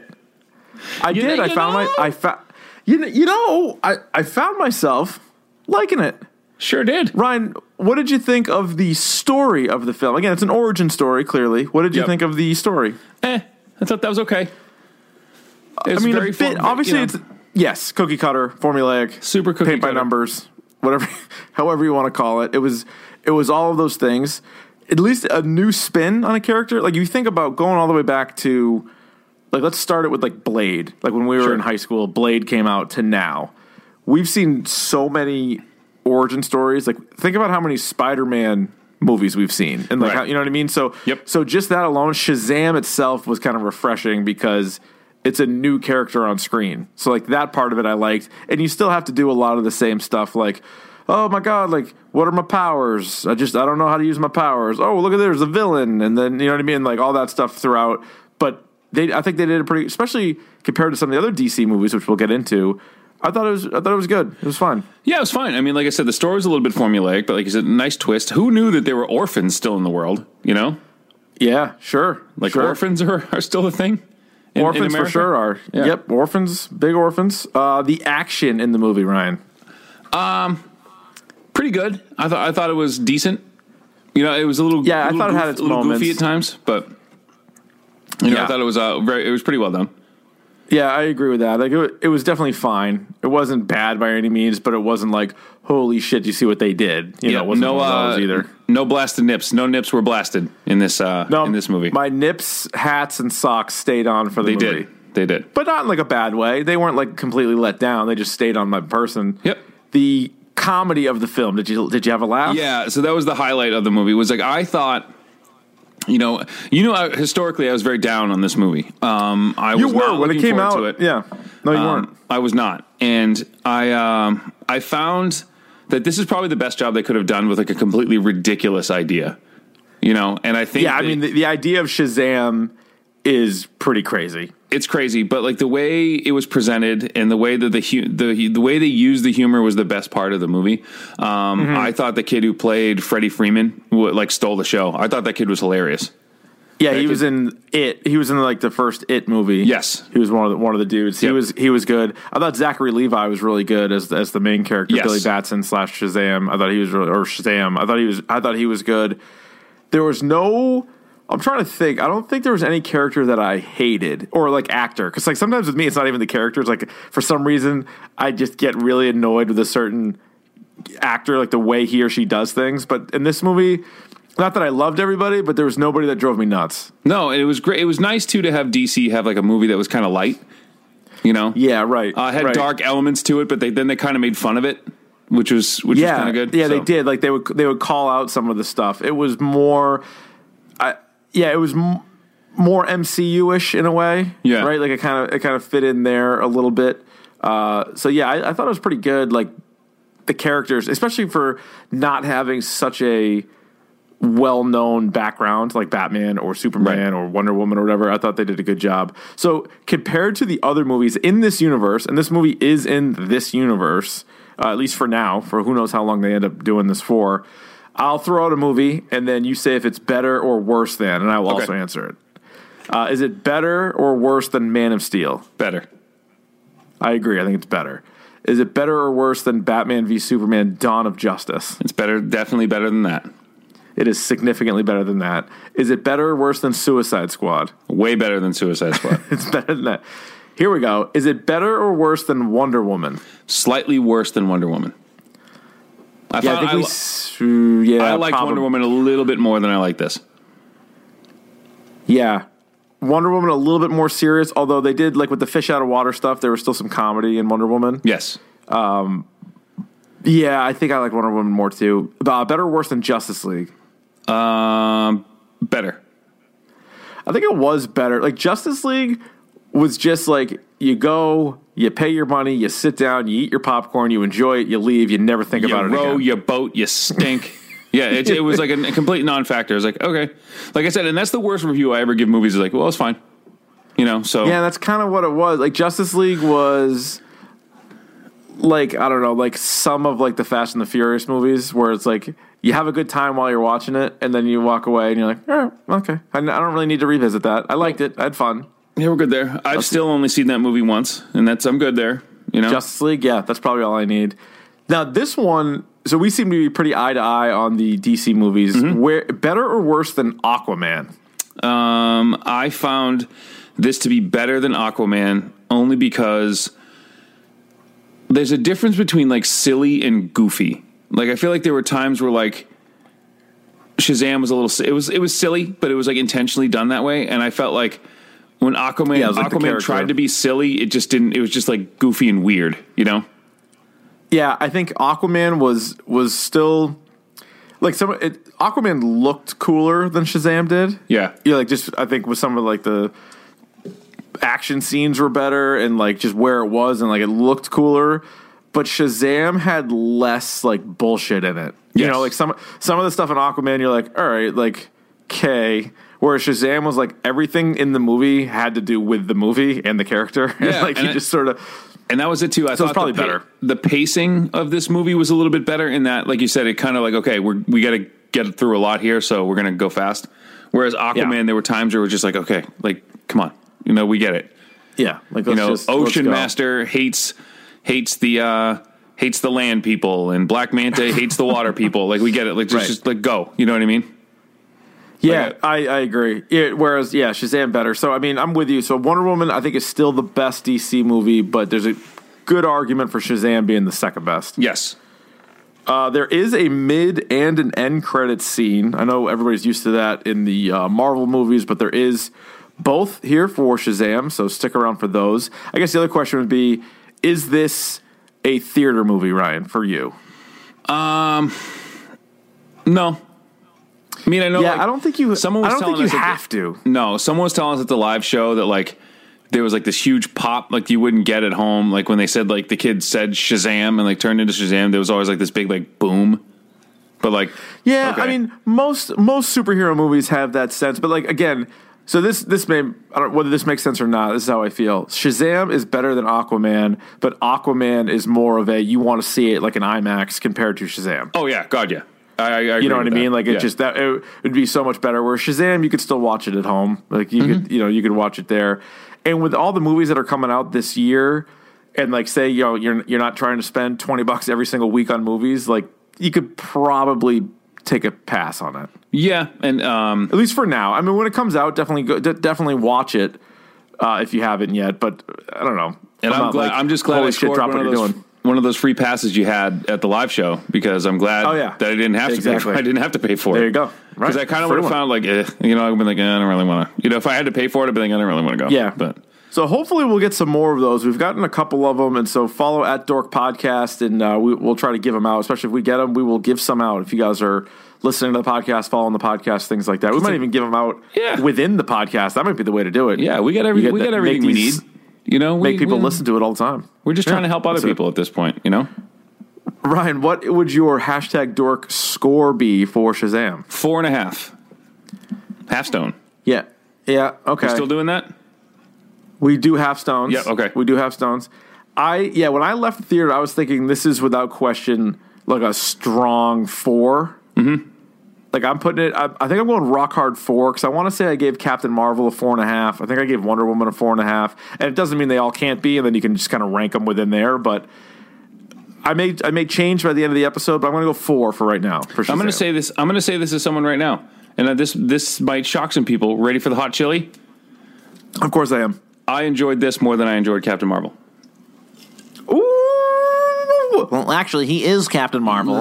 I found myself liking it. Sure did. Ryan, what did you think of the story of the film? Again, it's an origin story, clearly. What did you think of the story? I thought that was okay. It's yes, cookie cutter, formulaic, super cookie paint cutter. by numbers, whatever, however you want to call it. It was all of those things. At least a new spin on a character. Like, you think about going all the way back to, like, let's start it with, like, Blade. Like, when we were in high school, Blade came out to now. We've seen so many origin stories. Like, think about how many Spider-Man movies we've seen. And, like, how, you know what I mean? So, so just that alone, Shazam itself was kind of refreshing because it's a new character on screen. So, like, that part of it I liked. And you still have to do a lot of the same stuff, like, oh my God, like, what are my powers? I don't know how to use my powers. Oh, look at there's a villain. And then, you know what I mean? Like, all that stuff throughout. But I think they did it pretty, especially compared to some of the other DC movies, which we'll get into. I thought it was good. It was fine. Yeah, it was fine. I mean, like I said, the story was a little bit formulaic, but like you said, nice twist. Who knew that there were orphans still in the world, you know? Yeah, sure. Like, orphans are still a thing? Orphans for sure are. Yeah. Yep, orphans, big orphans. The action in the movie, Ryan. Pretty good. I thought it was decent. You know, it was a little I thought it had its moments, goofy at times, but you know, I thought it was it was pretty well done. Yeah, I agree with that. Like, it was definitely fine. It wasn't bad by any means, but it wasn't like, holy shit, you see what they did? You know, it wasn't one of those either. No blasted nips. No nips were blasted in this in this movie. My nips, hats, and socks stayed on for the movie. They did. But not in like a bad way. They weren't like completely let down. They just stayed on my person. Yep. The comedy of the film. Did you have a laugh? Yeah, so that was the highlight of the movie. Was like, I thought, historically I was very down on this movie. I was not when it came out. To it. Yeah, no, you weren't. I was not, and I found that this is probably the best job they could have done with like a completely ridiculous idea. You know, and I think I mean the idea of Shazam is pretty crazy. It's crazy, but like the way it was presented and the way that the way they used the humor was the best part of the movie. I thought the kid who played Freddie Freeman stole the show. I thought that kid was hilarious. Yeah, he was in It. He was in like the first It movie. Yes, he was one of the dudes. He was good. I thought Zachary Levi was really good as the main character, Billy Batson / Shazam. I thought he was Shazam. I thought he was good. There was no. I'm trying to think. I don't think there was any character that I hated or like actor. Because like sometimes with me, it's not even the characters. Like for some reason, I just get really annoyed with a certain actor, like the way he or she does things. But in this movie, not that I loved everybody, but there was nobody that drove me nuts. No, it was great. It was nice too to have DC have like a movie that was kind of light. You know? Yeah, right. Had dark elements to it, but they kind of made fun of it, which was kind of good. Yeah, they did. Like they would call out some of the stuff. It was more. It was more MCU-ish in a way. Yeah. Right? Like it kind of fit in there a little bit. I thought it was pretty good. Like the characters, especially for not having such a well-known background like Batman or Superman or Wonder Woman or whatever, I thought they did a good job. So compared to the other movies in this universe, and this movie is in this universe, at least for now, for who knows how long they end up doing this for, I'll throw out a movie, and then you say if it's better or worse than, and I will also answer it. Is it better or worse than Man of Steel? Better. I agree. I think it's better. Is it better or worse than Batman v Superman: Dawn of Justice? It's better. Definitely better than that. It is significantly better than that. Is it better or worse than Suicide Squad? Way better than Suicide Squad. It's better than that. Here we go. Is it better or worse than Wonder Woman? Slightly worse than Wonder Woman. I liked Wonder Woman a little bit more than I like this. Yeah. Wonder Woman a little bit more serious, although they did, like with the fish out of water stuff, there was still some comedy in Wonder Woman. Yes. I think I like Wonder Woman more too. Better or worse than Justice League? Better. I think it was better. Like Justice League was just like, you go, you pay your money, you sit down, you eat your popcorn, you enjoy it, you leave, you never think about it again. You row your boat, you stink. Yeah, it was like a complete non-factor. I was like, okay. Like I said, and that's the worst review I ever give movies. Is like, well, it's fine. So. Yeah, that's kind of what it was. Like, Justice League was, like, I don't know, like some of, like, the Fast and the Furious movies where it's like, you have a good time while you're watching it, and then you walk away, and you're like, all right, okay. I don't really need to revisit that. I liked it. I had fun. Yeah, we're good there. I've still only seen that movie once, and I'm good there. Justice League, yeah, that's probably all I need. Now, this one... So we seem to be pretty eye to eye on the DC movies. Mm-hmm. Where better or worse than Aquaman? I found this to be better than Aquaman only because there's a difference between like silly and goofy. Like I feel like there were times where like Shazam was a little. It was silly, but it was like intentionally done that way. And I felt like when Aquaman tried to be silly, it just didn't. It was just like goofy and weird, Yeah, I think Aquaman was still like Aquaman looked cooler than Shazam did. Yeah, like just I think with some of like the action scenes were better and like just where it was and like it looked cooler. But Shazam had less like bullshit in it. Yes. Like some of the stuff in Aquaman, you're like, all right, like okay. Whereas Shazam was like everything in the movie had to do with the movie and the character. Yeah, and like you just sort of. And that was it too. I thought it's probably better. The pacing of this movie was a little bit better in that, like you said, it kind of like, okay, we got to get through a lot here, so we're going to go fast. Whereas Aquaman, there were times where it was just like, okay, like, come on, we get it. Yeah, like Ocean Master hates the land people, and Black Manta hates the water people. Like we get it. Like just like go. You know what I mean? Yeah, I agree. Whereas, Shazam better. So, I mean, I'm with you. So, Wonder Woman, I think, is still the best DC movie, but there's a good argument for Shazam being the second best. Yes. There is a mid and an end credit scene. I know everybody's used to that in the Marvel movies, but there is both here for Shazam, so stick around for those. I guess the other question would be, is this a theater movie, Ryan, for you? No. I mean, I know. Yeah, I don't think you. Someone was I don't telling think you us have to. No, someone was telling us at the live show that like there was like this huge pop like you wouldn't get at home. Like when they said like the kids said Shazam and like turned into Shazam, there was always like this big like boom. But like, yeah, okay. I mean, most superhero movies have that sense. But like again, so this may I don't know whether this makes sense or not. This is how I feel. Shazam is better than Aquaman, but Aquaman is more of a you want to see it like an IMAX compared to Shazam. Oh yeah, God yeah. I you know what I mean? That. Like it just that it would be so much better. Where Shazam, you could still watch it at home. Like you could, you could watch it there. And with all the movies that are coming out this year, and like say, you're not trying to spend $20 every single week on movies, like you could probably take a pass on it. Yeah, and at least for now. I mean, when it comes out, definitely watch it if you haven't yet. But I don't know. And I'm just glad I scored drop what you're doing. One of those free passes you had at the live show because I'm glad that I didn't have to pay for it. I didn't have to pay for it. There you go. Because I kind of would have found like, I've been like, I don't really want to. If I had to pay for it, I'd be like, I don't really want to go. Yeah. But so hopefully we'll get some more of those. We've gotten a couple of them, and so follow at Dork Podcast, and we'll try to give them out. Especially if we get them, we will give some out. If you guys are listening to the podcast, following the podcast, things like that, we might even give them out within the podcast. That might be the way to do it. Yeah, we got everything we need. Make people listen to it all the time. We're just trying to help other people at this point. Ryan, what would your #Dork score be for Shazam? 4.5. Half stone. Yeah. Okay. We're still doing that? We do half stones. Yeah. Okay. We do half stones. When I left the theater, I was thinking this is without question like a strong 4. Mm-hmm. Like I'm putting it. I think I'm going rock hard 4 because I want to say I gave Captain Marvel a 4.5. I think I gave Wonder Woman a 4.5, and it doesn't mean they all can't be, and then you can just kind of rank them within there, but. I may change by the end of the episode, but I'm going to go 4 for right now. For I'm going to say this. I'm going to say this to someone right now, and this might shock some people. Ready for the hot chili? Of course I am. I enjoyed this more than I enjoyed Captain Marvel. Ooh. Well, actually, he is Captain Marvel.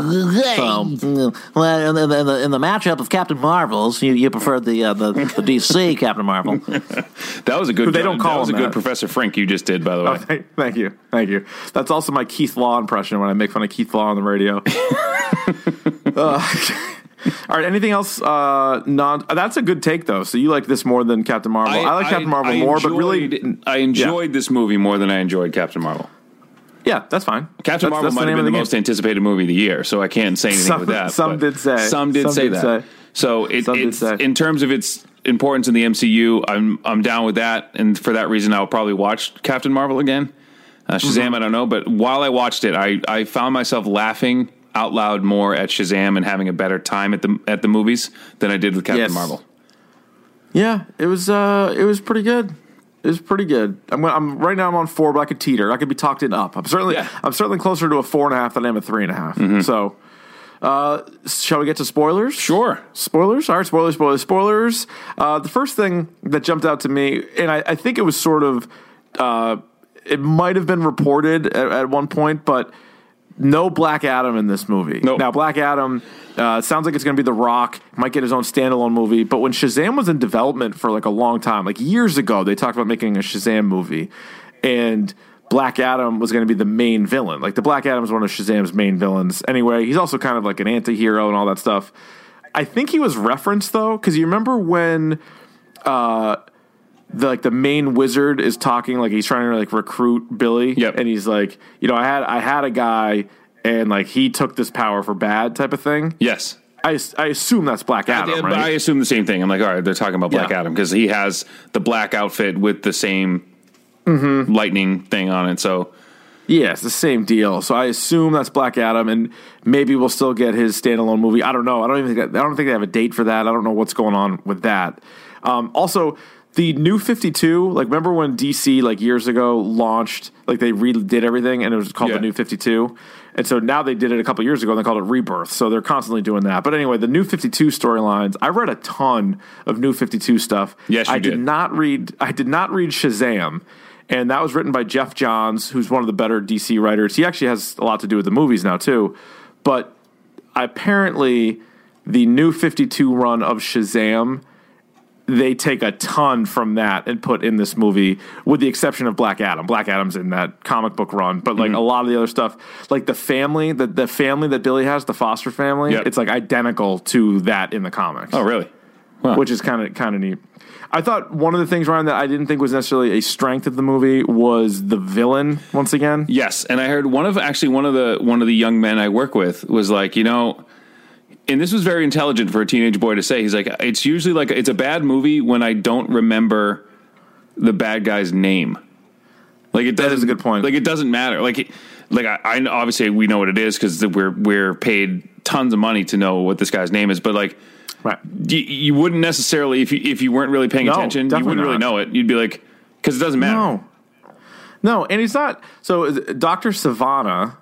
So, well, in the matchup of Captain Marvels, you preferred the DC Captain Marvel. That was a good. They don't call that was him a good that. Professor Frink you just did, by the way. Thank you. That's also my Keith Law impression when I make fun of Keith Law on the radio. All right. Anything else? That's a good take, though. So you like this more than Captain Marvel? I like Captain Marvel more, but really, I enjoyed this movie more than I enjoyed Captain Marvel. Yeah, that's fine. Captain Marvel might have been the most anticipated movie of the year, so I can't say anything with that. Some did say. Some did say that. So it's in terms of its importance in the MCU, I'm down with that, and for that reason, I'll probably watch Captain Marvel again. Shazam, I don't know, but while I watched it, I found myself laughing out loud more at Shazam and having a better time at the movies than I did with Captain Marvel. Yeah, it was pretty good. It was pretty good. I'm right now. I'm on 4, but I could teeter. I could be talked up. I'm certainly closer to a 4.5 than I am a 3.5. Mm-hmm. So, shall we get to spoilers? Sure. Spoilers. All right. Spoilers. The first thing that jumped out to me, and I think it was sort of, it might have been reported at one point, but no Black Adam in this movie. Nope. Now, Black Adam sounds like it's going to be The Rock. Might get his own standalone movie. But when Shazam was in development for like a long time, like years ago, they talked about making a Shazam movie. And Black Adam was going to be the main villain. Like, the Black Adam is one of Shazam's main villains. Anyway, he's also kind of like an anti-hero and all that stuff. I think he was referenced, though, because you remember when the main wizard is talking, like he's trying to like recruit Billy, and he's like, I had a guy, and like he took this power for bad type of thing. Yes, I assume that's Black Adam, right? I assume the same thing. I'm like, all right, they're talking about Black Adam because he has the black outfit with the same lightning thing on it. So yeah, it's the same deal. So I assume that's Black Adam, and maybe we'll still get his standalone movie. I don't know. I don't think they have a date for that. I don't know what's going on with that. Also, the New 52, like, remember when DC, like, years ago launched, like, they redid everything, and it was called the New 52? And so now they did it a couple years ago, and they called it Rebirth, so they're constantly doing that. But anyway, the New 52 storylines, I read a ton of New 52 stuff. Yes, you did. I did not read Shazam, and that was written by Jeff Johns, who's one of the better DC writers. He actually has a lot to do with the movies now, too. But apparently, the New 52 run of Shazam, they take a ton from that and put in this movie, with the exception of Black Adam. Black Adam's in that comic book run, but like a lot of the other stuff, like the family that Billy has, the Foster family, it's like identical to that in the comics. Oh, really? Wow. Which is kind of neat. I thought one of the things, Ryan, that I didn't think was necessarily a strength of the movie was the villain once again. Yes, and I heard one of the young men I work with was like, and this was very intelligent for a teenage boy to say. He's like, it's usually like, it's a bad movie when I don't remember the bad guy's name. Like, that is a good point. Like, it doesn't matter. Like I obviously we know what it is because we're paid tons of money to know what this guy's name is. But like, right, you wouldn't necessarily if you weren't really paying attention, you wouldn't really know it. You'd be like, because it doesn't matter. No, and he's not. So Dr. Savannah,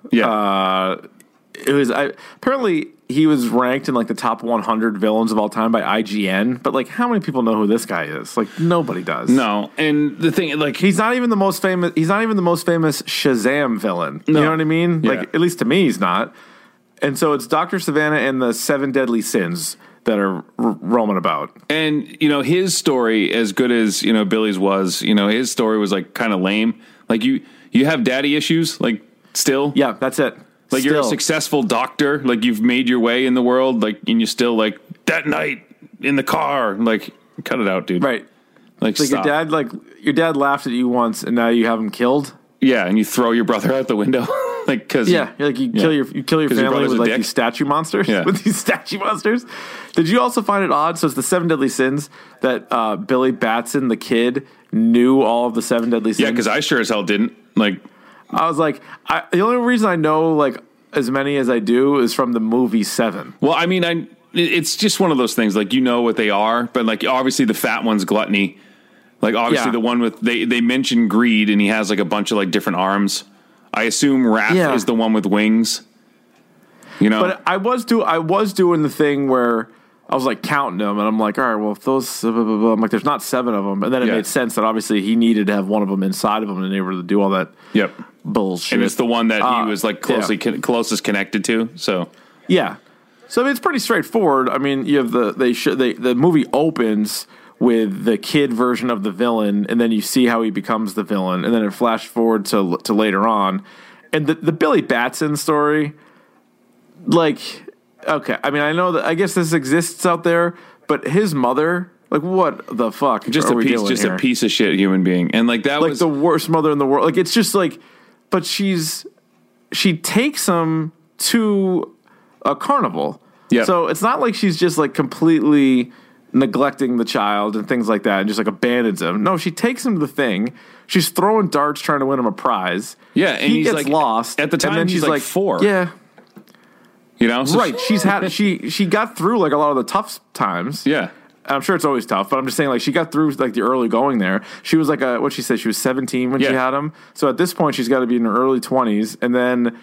apparently he was ranked in like the top 100 villains of all time by IGN, but like, how many people know who this guy is? Like, nobody does. No, and the thing, like, he's not even the most famous. He's not even the most famous Shazam villain. No. You know what I mean? Yeah. Like, at least to me, he's not. And so it's Dr. Savannah and the 7 Deadly Sins that are roaming about. And his story, as good as Billy's was, his story was like kind of lame. Like you have daddy issues, like still. Yeah, that's it. Like, you're a successful doctor, like, you've made your way in the world, like, and you still, like, that night in the car, like, cut it out, dude. Right. Like stop. your dad laughed at you once, and now you have him killed. Yeah, and you throw your brother out the window, like, because you kill your family with like these statue monsters. Yeah. With these statue monsters. Did you also find it odd? So it's the 7 Deadly Sins that Billy Batson, the kid, knew all of the 7 Deadly Sins. Yeah, because I sure as hell didn't. Like, I was like, the only reason I know like as many as I do is from the movie 7. Well, I mean, it's just one of those things. Like, what they are, but like obviously the fat one's gluttony. Like obviously the one with they mention greed, and he has like a bunch of like different arms. I assume Wrath is the one with wings. But I was doing the thing where I was like counting them, and I'm like, all right, well, if those, blah, blah, blah. I'm like, there's not 7 of them, and then it made sense that obviously he needed to have one of them inside of him and able to do all that. Yep. Bullshit. And it's the one that he was like closest connected to. So yeah, so I mean, it's pretty straightforward. I mean, you have the movie opens with the kid version of the villain, and then you see how he becomes the villain, and then it flashes forward to later on, and the Billy Batson story, like, okay, I mean, I know that I guess this exists out there, but his mother, like, what the fuck? Just a piece of shit human being, and like that was the worst mother in the world. Like, it's just like, but she takes him to a carnival. Yeah. So it's not like she's just like completely neglecting the child and things like that and just like abandons him. No, she takes him to the thing. She's throwing darts trying to win him a prize. Yeah, and he he's gets like lost. At the time, and then she's like 4. Yeah. You know? So right. She got through like a lot of the tough times. Yeah. I'm sure it's always tough, but I'm just saying, like, she got through like the early going there. She was like what she said, she was 17 when she had him. So at this point, she's got to be in her early 20s, and then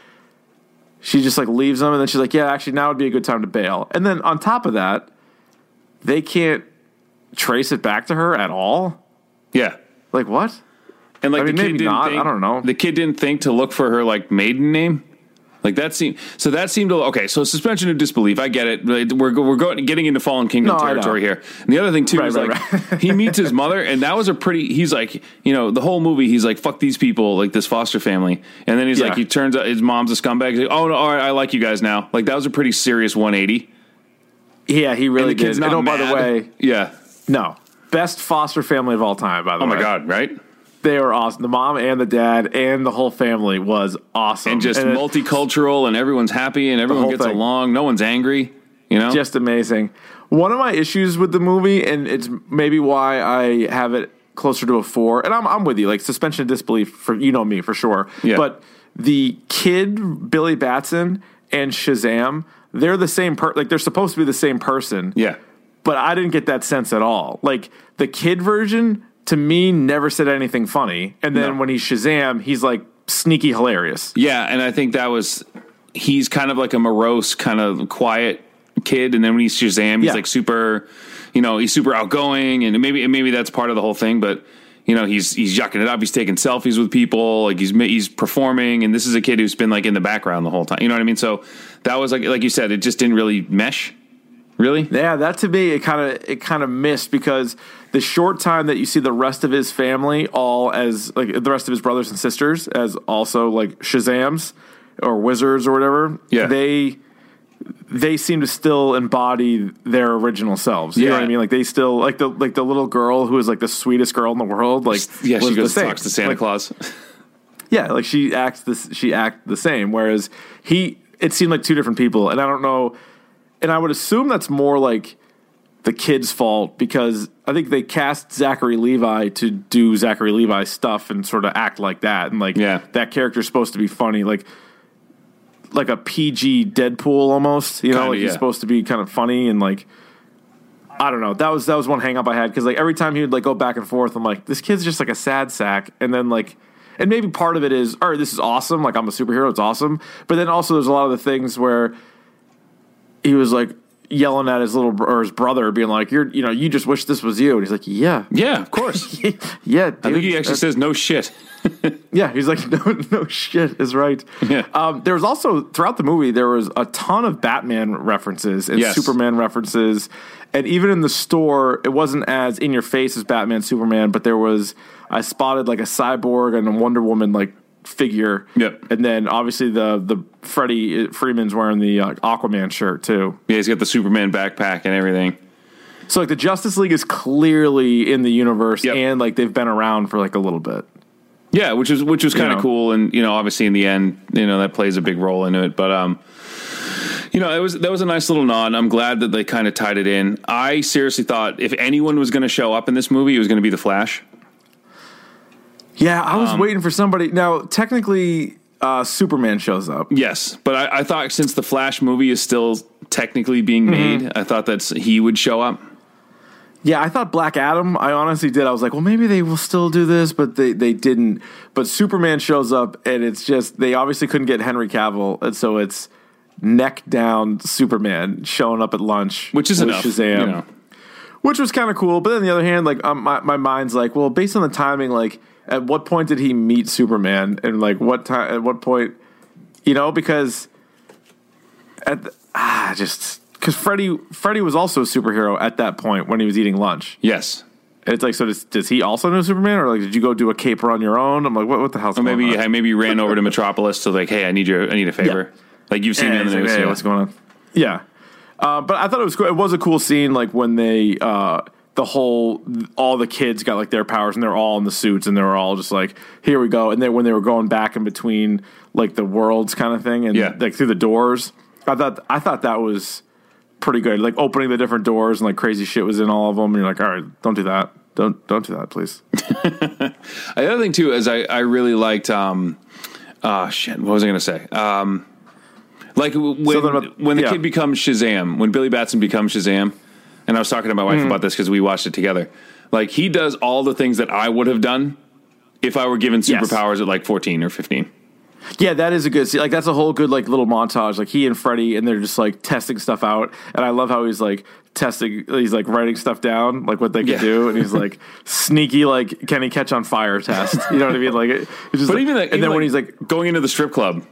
she just like leaves him, and then she's like, yeah, actually now would be a good time to bail. And then on top of that, they can't trace it back to her at all. Yeah. Like what? And like I mean, the kid maybe didn't not. think, I don't know. The kid didn't think to look for her like maiden name. Like that seemed okay. So suspension of disbelief. I get it. We're getting into Fallen Kingdom territory here. And the other thing too is he meets his mother, and that was a pretty. He's like, the whole movie. He's like, fuck these people, like this foster family. And then he's like, he turns out his mom's a scumbag. He's like, oh no, all right, I like you guys now. Like that was a pretty serious 180. Yeah, he really did. Kid's not by the way, no, best foster family of all time. By the way, oh my god, right? They were awesome. The mom and the dad and the whole family was awesome. And just multicultural, and everyone's happy, and everyone gets along. No one's angry, Just amazing. One of my issues with the movie, and it's maybe why I have it closer to a 4, and I'm with you, like suspension of disbelief, for me, for sure. Yeah. But the kid, Billy Batson, and Shazam, they're the same like they're supposed to be the same person. Yeah. But I didn't get that sense at all. Like, the kid version, to me, never said anything funny. And then when he's Shazam, he's like sneaky hilarious. Yeah, and I think he's kind of like a morose, kind of quiet kid. And then when he's Shazam, he's like super, he's super outgoing. And maybe that's part of the whole thing. But, he's yucking it up. He's taking selfies with people. Like he's performing. And this is a kid who's been like in the background the whole time. You know what I mean? So that was like you said, it just didn't really mesh. Really? Yeah, that to me, it kind of missed, because the short time that you see the rest of his family all as like the rest of his brothers and sisters as also like Shazams or wizards or whatever, they seem to still embody their original selves. You know what I mean? Like they still like the little girl who is like the sweetest girl in the world. Like she goes and talks to Santa Claus. Yeah, like she acts the same. Whereas it seemed like two different people, and I don't know. And I would assume that's more like the kid's fault, because I think they cast Zachary Levi to do Zachary Levi stuff and sort of act like that. And like that character's supposed to be funny, like a PG Deadpool almost, he's supposed to be kind of funny. And like, I don't know. That was one hang up I had, because like every time he would like go back and forth, I'm like, this kid's just like a sad sack. And then like, and maybe part of it is, all right, this is awesome. Like I'm a superhero. It's awesome. But then also there's a lot of the things where he was like yelling at his his brother, being like, you just wish this was you. And he's like, yeah, of course. Yeah, dude, I think he actually says no shit. Yeah, he's like, no shit is right. Yeah. There was also, throughout the movie, there was a ton of Batman references and Superman references. And even in the store, it wasn't as in your face as Batman, Superman, but I spotted like a Cyborg and a Wonder Woman like figure. Yep. And then obviously the Freddie Freeman's wearing the Aquaman shirt too. Yeah, he's got the Superman backpack and everything. So like the Justice League is clearly in the universe, and like they've been around for like a little bit. Yeah, which was kind of cool, and obviously in the end, that plays a big role into it. But that was a nice little nod. I'm glad that they kind of tied it in. I seriously thought if anyone was going to show up in this movie, it was going to be the Flash. Yeah, I was waiting for somebody. Now, technically, Superman shows up. Yes, but I thought since the Flash movie is still technically being made, I thought that he would show up. Yeah, I thought Black Adam. I honestly did. I was like, well, maybe they will still do this, but they didn't. But Superman shows up, and it's just, they obviously couldn't get Henry Cavill, and so it's neck down Superman showing up at lunch. Which is enough. Shazam. Which was kind of cool. But on the other hand, like my mind's like, well, based on the timing, like, at what point did he meet Superman, and like what time? At what point? Because because Freddy was also a superhero at that point when he was eating lunch. Yes, and it's like, so does he also know Superman, or like did you go do a caper on your own? I'm like, what the hell's going on? Maybe you ran over to Metropolis to like, hey, I need a favor. Yeah. Like you've seen me in the news. Like, hey, what's going on? Yeah. But I thought it was cool. It was a cool scene, like when they all the kids got like their powers, and they're all in the suits, and they were all just like, here we go. And then when they were going back in between like the worlds kind of thing, and like through the doors, I thought that was pretty good. Like opening the different doors and like crazy shit was in all of them. And you're like, all right, don't do that. Don't do that, please. The other thing too is I really liked. What was I going to say? Like when the kid becomes Shazam, when Billy Batson becomes Shazam, and I was talking to my wife about this because we watched it together. Like he does all the things that I would have done if I were given superpowers at like 14 or 15. Yeah, that is a good scene. Like that's a whole good like little montage. Like he and Freddy, and they're just like testing stuff out. And I love how he's like testing. He's like writing stuff down, like what they can do, and he's like sneaky, like can he catch on fire test? You know what I mean? Like it's just. But then when he's like going into the strip club,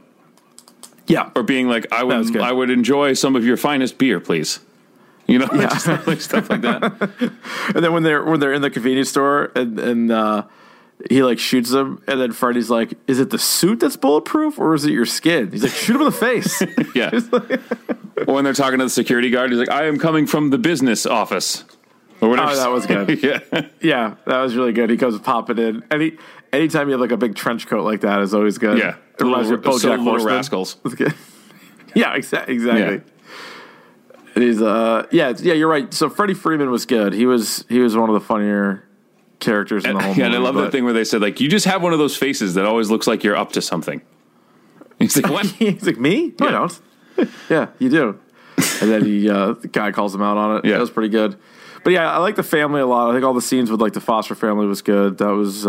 or being like, I would enjoy some of your finest beer, please. You know, just like stuff like that. And then when they're in the convenience store and he like shoots him, and then Freddy's like, "Is it the suit that's bulletproof, or is it your skin?" He's like, "Shoot him in the face." Yeah. Or when they're talking to the security guard, he's like, "I am coming from the business office," or whatever. Oh, that was good. Yeah, that was really good. He goes popping in. Anytime you have like a big trench coat like that is always good. Yeah, it reminds me of BoJack Horseman. Rascals. Yeah, exactly. Yeah. And he's you're right. So Freddie Freeman was good. He was one of the funnier characters in the whole movie. And I love that thing where they said like, you just have one of those faces that always looks like you're up to something. He's like, what? He's like, me? No, I don't. Yeah, you do. And then the guy calls him out on it. Yeah, that was pretty good. But yeah, I like the family a lot. I think all the scenes with like the Foster family was good. That was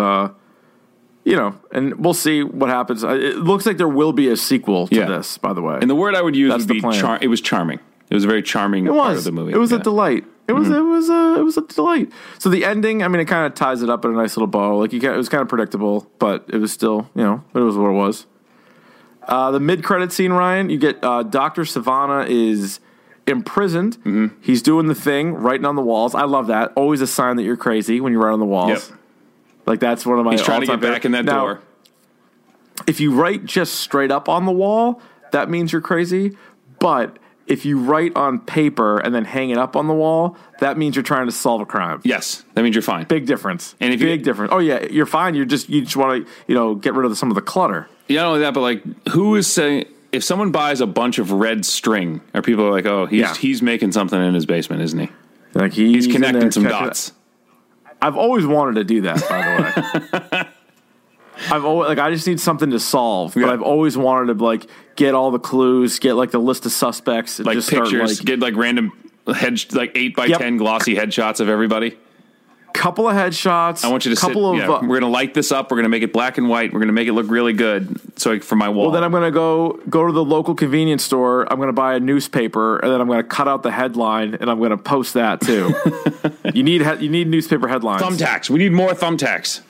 and we'll see what happens. It looks like there will be a sequel to this, by the way. And the word I would use would be it was charming. It was a very charming part of the movie. It was a delight. It was a delight. So the ending, I mean, it kind of ties it up in a nice little bow. Like it was kind of predictable, but it was still, it was what it was. The mid-credit scene, Ryan, you get Dr. Savannah is imprisoned. Mm-hmm. He's doing the thing, writing on the walls. I love that. Always a sign that you're crazy when you write on the walls. Yep. Like that's one of my. He's trying to get back in that door. If you write just straight up on the wall, that means you're crazy. But if you write on paper and then hang it up on the wall, that means you're trying to solve a crime. Yes, that means you're fine. Big difference. And if big difference. Oh yeah, you're fine. You just want to get rid of some of the clutter. Yeah, not only that, but like, who is saying if someone buys a bunch of red string, are people like, oh, he's making something in his basement, isn't he? Like he's connecting some dots. I've always wanted to do that, by the way. I've always I just need something to solve, but I've always wanted to get all the clues, get the list of suspects, and like just pictures, start get random 8x10 glossy headshots of everybody. Couple of headshots. I want you to we're going to light this up. We're going to make it black and white. We're going to make it look really good. So for my wall. Well, then I'm going to go to the local convenience store. I'm going to buy a newspaper, and then I'm going to cut out the headline, and I'm going to post that too. You need newspaper headlines. Thumbtacks. We need more thumbtacks.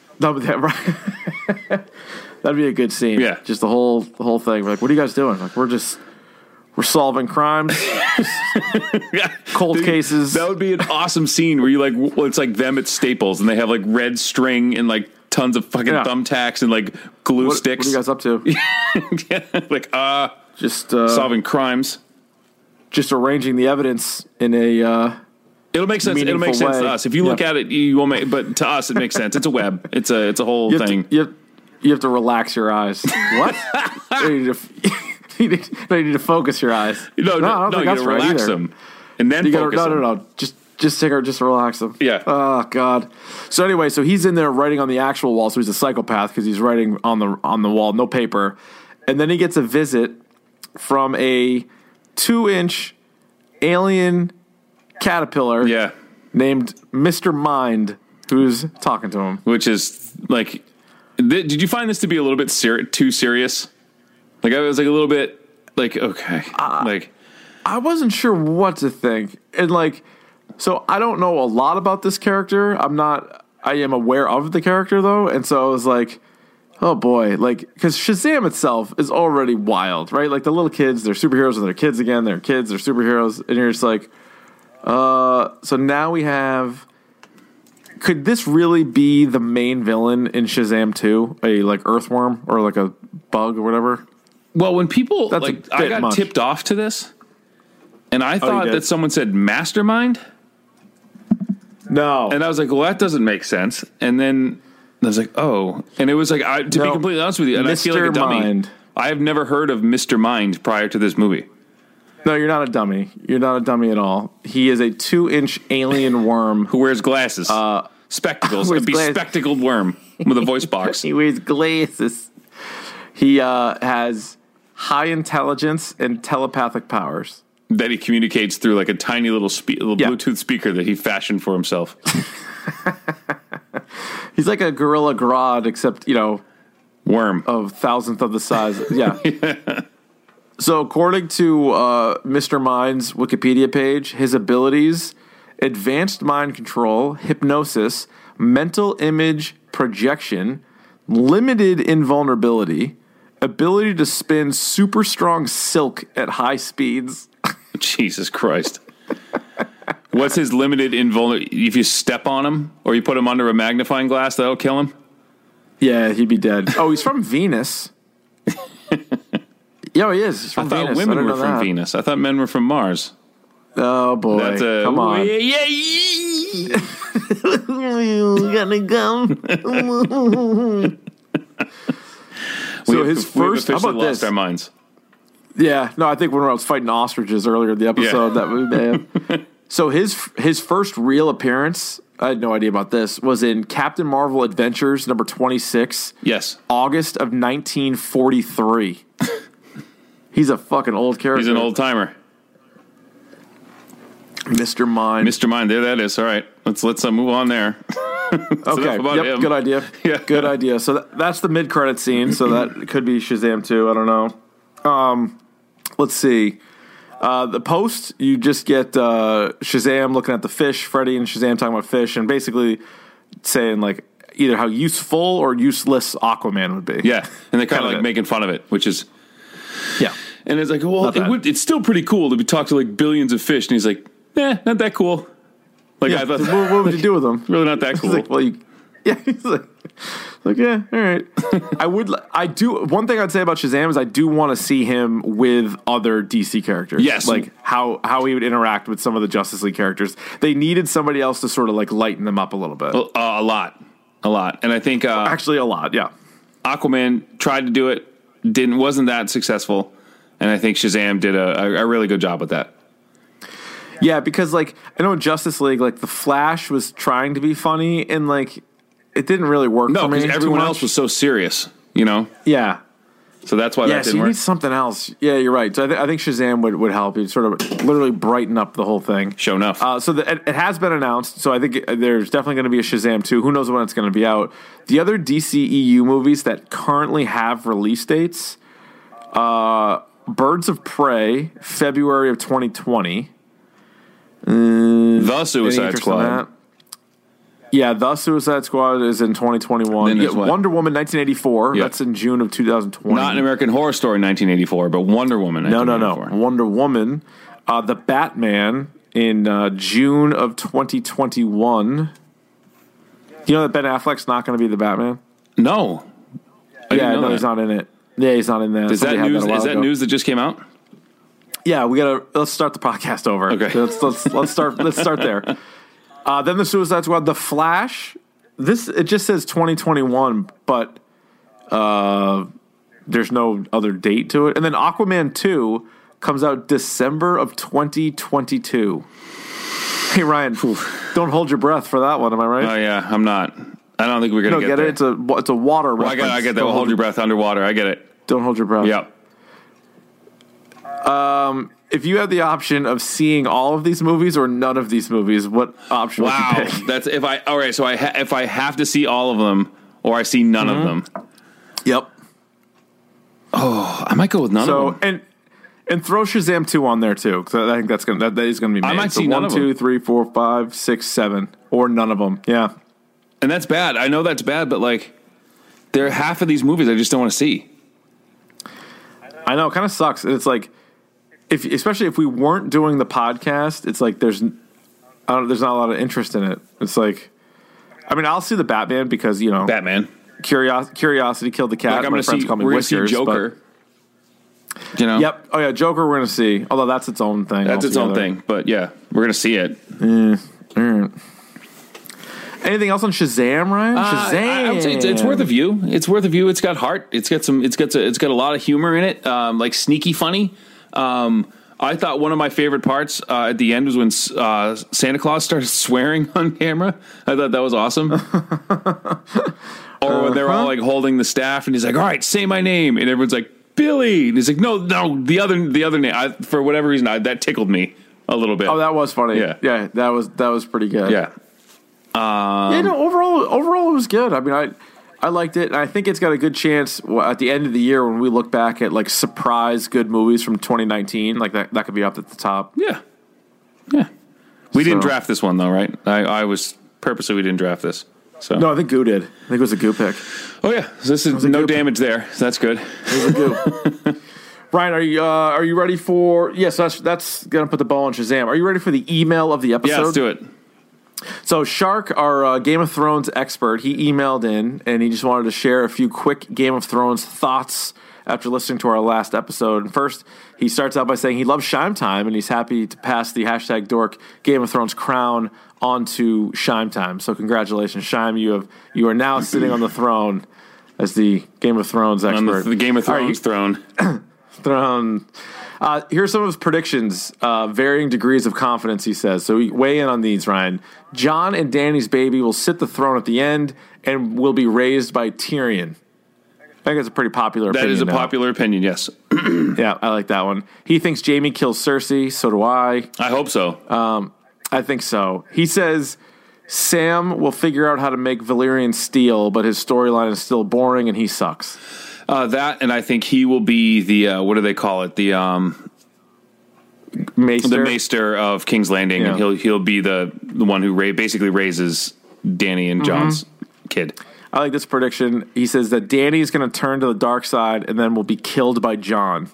That'd be a good scene. Yeah, just the whole thing. Like, what are you guys doing? Like, we're solving crimes, cold cases. That would be an awesome scene where it's like them at Staples and they have red string and tons of fucking thumbtacks and glue sticks. What are you guys up to? Just solving crimes, just arranging the evidence in a. It'll make sense. It'll make sense to us. If you look at it, you won't make. But to us, it makes sense. It's a web. It's a whole thing. You have to relax your eyes. What? You need to focus your eyes. No, you got to relax them, and then focus them. No. Just relax them. Yeah. Oh God. So anyway, so he's in there writing on the actual wall. So he's a psychopath because he's writing on the wall, no paper, and then he gets a visit from a 2-inch alien caterpillar. Yeah. Named Mr. Mind, who's talking to him. Which is did you find this to be a little bit too serious? I was a little bit okay. I wasn't sure what to think. And so I don't know a lot about this character. I am aware of the character though. And so I was like, oh boy, because Shazam itself is already wild, right? The little kids, they're superheroes and they're kids again. They're kids, they're superheroes. And you're just so now we have, could this really be the main villain in Shazam 2? A earthworm or a bug or whatever? Well, when people I got tipped off to this, And I thought that someone said Mastermind. No. And I was like, well, that doesn't make sense. And then I was like, oh. And it was like, to be completely honest with you, and I feel like a dummy. Mind. I have never heard of Mr. Mind prior to this movie. No, you're not a dummy. You're not a dummy at all. He is a 2-inch alien worm. Who wears glasses. Spectacles. A bespectacled worm with a voice box. He wears glasses. He has high intelligence and telepathic powers. That he communicates through like a tiny little Bluetooth speaker that he fashioned for himself. He's like a Gorilla Grodd, except, worm. Of thousandth of the size. Yeah. So according to Mr. Mind's Wikipedia page, his abilities: advanced mind control, hypnosis, mental image projection, limited invulnerability, ability to spin super strong silk at high speeds. Jesus Christ. What's his limited invulnerability? If you step on him or you put him under a magnifying glass, that'll kill him? Yeah, he'd be dead. Oh, he's from Venus. Yeah, he is. He's from Venus. I thought women were from Venus. I thought men were from Mars. Oh, boy. Come on. Yeah. You gotta go. So his first... How about lost this? Our minds. Yeah, no, I think when I was fighting ostriches earlier in the episode, that was bad. So his first real appearance, I had no idea about this, was in Captain Marvel Adventures number 26. Yes. August of 1943. He's a fucking old character. He's an old timer. Mr. Mind. Mr. Mind, there that is. All right. Let's move on there. Okay. Yep, good idea. Yeah. Good idea. So that's the mid-credit scene, so that could be Shazam 2. I don't know. Let's see. The post, you just get Shazam looking at the fish, Freddy and Shazam talking about fish, and basically saying like either how useful or useless Aquaman would be. Yeah, and they're kind of like making fun of it, which is yeah. And it's like, well, it's still pretty cool to be talked to like billions of fish, and he's like, not that cool. Like I thought, what would you do with them? Really not that cool. He's like, well, he's like, yeah, all right. I do. One thing I'd say about Shazam is I do want to see him with other DC characters. Yes, like how he would interact with some of the Justice League characters. They needed somebody else to sort of like lighten them up a little bit. A lot, and I think actually a lot. Yeah, Aquaman tried to do it, wasn't that successful, and I think Shazam did a really good job with that. Yeah, because like I know in Justice League, like the Flash was trying to be funny and like. It didn't really work for me. No, because everyone else was so serious, Yeah. So that's why that didn't work. You need something else. Yeah, you're right. So I think Shazam would help. You'd sort of literally brighten up the whole thing. Sure enough. So it has been announced. So I think there's definitely going to be a Shazam 2. Who knows when it's going to be out. The other DCEU movies that currently have release dates, Birds of Prey, February of 2020. The Suicide Squad. Yeah, The Suicide Squad is in 2021. You get Wonder Woman 1984. Yep. That's in June of 2020. Not an American Horror Story 1984, but Wonder Woman 1984. No. Wonder Woman. The Batman in June of 2021. You know that Ben Affleck's not going to be the Batman? No. He's not in it. Yeah, he's not in that. Is that news that just came out? Yeah, let's start the podcast over. Okay. Let's start there. Then the Suicide Squad, The Flash. It just says 2021, but there's no other date to it. And then Aquaman 2 comes out December of 2022. Hey Ryan, don't hold your breath for that one. Am I right? Oh yeah, I'm not. I don't think we're gonna get there. It. It's a water. Well, I get that. Hold your breath underwater. I get it. Don't hold your breath. Yep. If you had the option of seeing all of these movies or none of these movies, what option would you pick? That's if I have to see all of them or I see none of them. Yep. Oh, I might go with none of them. And throw Shazam 2 on there too, because I think that is going to be made. I might see none of them. 1, 2, 3, 4, 5, 6, 7, or none of them. Yeah. And that's bad. I know that's bad, but like, there are half of these movies I just don't want to see. I know, it kind of sucks. It's like, especially if we weren't doing the podcast, it's like there's not a lot of interest in it. It's like, I mean, I'll see the Batman because Batman. Curiosity killed the cat. Like, we're going to see Joker. You know? Yep. Oh yeah, Joker. We're gonna see. Although that's its own thing. That's its own thing. But yeah, we're gonna see it. Anything else on Shazam, Ryan? Shazam. I would say it's worth a view. It's worth a view. It's got heart. It's got a lot of humor in it. Like sneaky funny. I thought one of my favorite parts at the end was when Santa Claus started swearing on camera. I thought that was awesome. Or when they're all like holding the staff, and he's like, "All right, say my name," and everyone's like, "Billy," and he's like, "No, the other name." For whatever reason, that tickled me a little bit. Oh, that was funny. Yeah, that was pretty good. Yeah. Overall, it was good. I mean, I liked it, and I think it's got a good chance at the end of the year when we look back at like surprise good movies from 2019. Like that could be up at the top. Yeah. We didn't draft this one though, right? I was purposely we didn't draft this. So no, I think Goo did. I think it was a Goo pick. Oh yeah, so this is no damage there. So that's good. It was a Goo. Ryan, are you ready for? Yes, that's gonna put the ball on Shazam. Are you ready for the email of the episode? Yeah, let's do it. So Shark, our Game of Thrones expert, he emailed in and he just wanted to share a few quick Game of Thrones thoughts after listening to our last episode. And first, he starts out by saying he loves Shime Time and he's happy to pass the #Dork Game of Thrones crown onto Shime Time. So congratulations, Shime. You are now sitting on the throne as the Game of Thrones expert. On the Game of Thrones throne. Here's some of his predictions, varying degrees of confidence, he says. So weigh in on these, Ryan. Jon and Dany's baby will sit the throne at the end and will be raised by Tyrion. I think that's a pretty popular opinion. That is a popular opinion, yes. Yeah, I like that one. He thinks Jaime kills Cersei. So do I. I hope so. I think so. He says Sam will figure out how to make Valyrian steel, but his storyline is still boring and he sucks. That, and I think he will be the what do they call it? The Maester? The Maester of King's Landing, and he'll be the one who basically raises Dany and Jon's kid. I like this prediction. He says that Dany is going to turn to the dark side and then will be killed by Jon.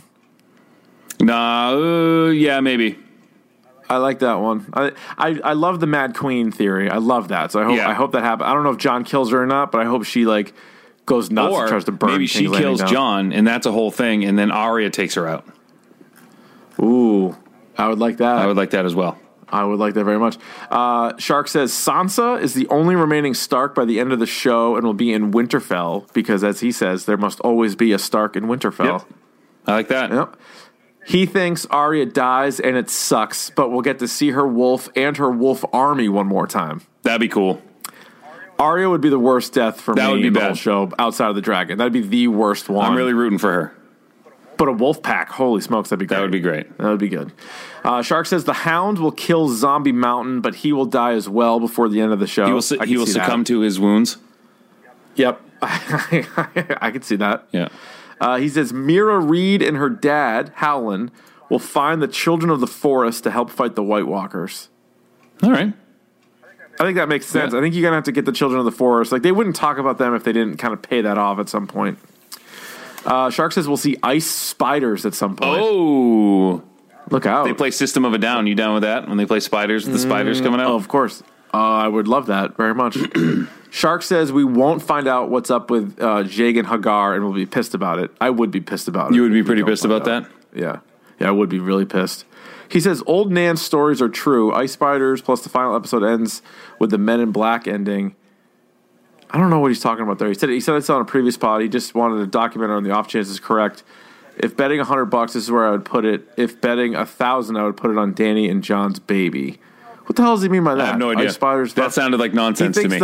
Yeah, maybe. I like that one. I love the Mad Queen theory. I love that. So I hope that happens. I don't know if Jon kills her or not, but I hope she goes nuts and tries to burn. Maybe she kills Jon, and that's a whole thing, and then Arya takes her out. Ooh, I would like that. I would like that as well. I would like that very much. Shark says Sansa is the only remaining Stark by the end of the show and will be in Winterfell because, as he says, there must always be a Stark in Winterfell. Yep. I like that. Yep. He thinks Arya dies and it sucks, but we'll get to see her wolf and her wolf army one more time. That'd be cool. Arya would be the worst death for that me would be in the bad. whole show outside of the dragon. That'd be the worst one. I'm really rooting for her. But a wolf pack, holy smokes, that'd be great. That would be great. That would be good. Shark says the Hound will kill Zombie Mountain, but he will die as well before the end of the show. He will succumb to his wounds. Yep. I could see that. Yeah. He says Mira Reed and her dad, Howland, will find the Children of the Forest to help fight the White Walkers. All right. I think that makes sense. Yeah. I think you're going to have to get the Children of the Forest. They wouldn't talk about them if they didn't kind of pay that off at some point. Shark says we'll see ice spiders at some point. Oh. Look out. They play System of a Down. You down with that? When they play spiders with the spiders coming out? Oh, of course. I would love that very much. Shark says we won't find out what's up with Jake and Hagar and we'll be pissed about it. I would be pissed about it. You would be pretty pissed about that? Yeah. Yeah, I would be really pissed. He says old Nan's stories are true. Ice spiders plus the final episode ends with the Men in Black ending. I don't know what he's talking about there. He said it's on a previous pod. He just wanted a documentary on the off chance it's correct. If betting $100, this is where I would put it. If betting 1,000, I would put it on Dany and Jon's baby. What the hell does he mean by that? I have no idea. Ice spiders. That sounded like nonsense to me.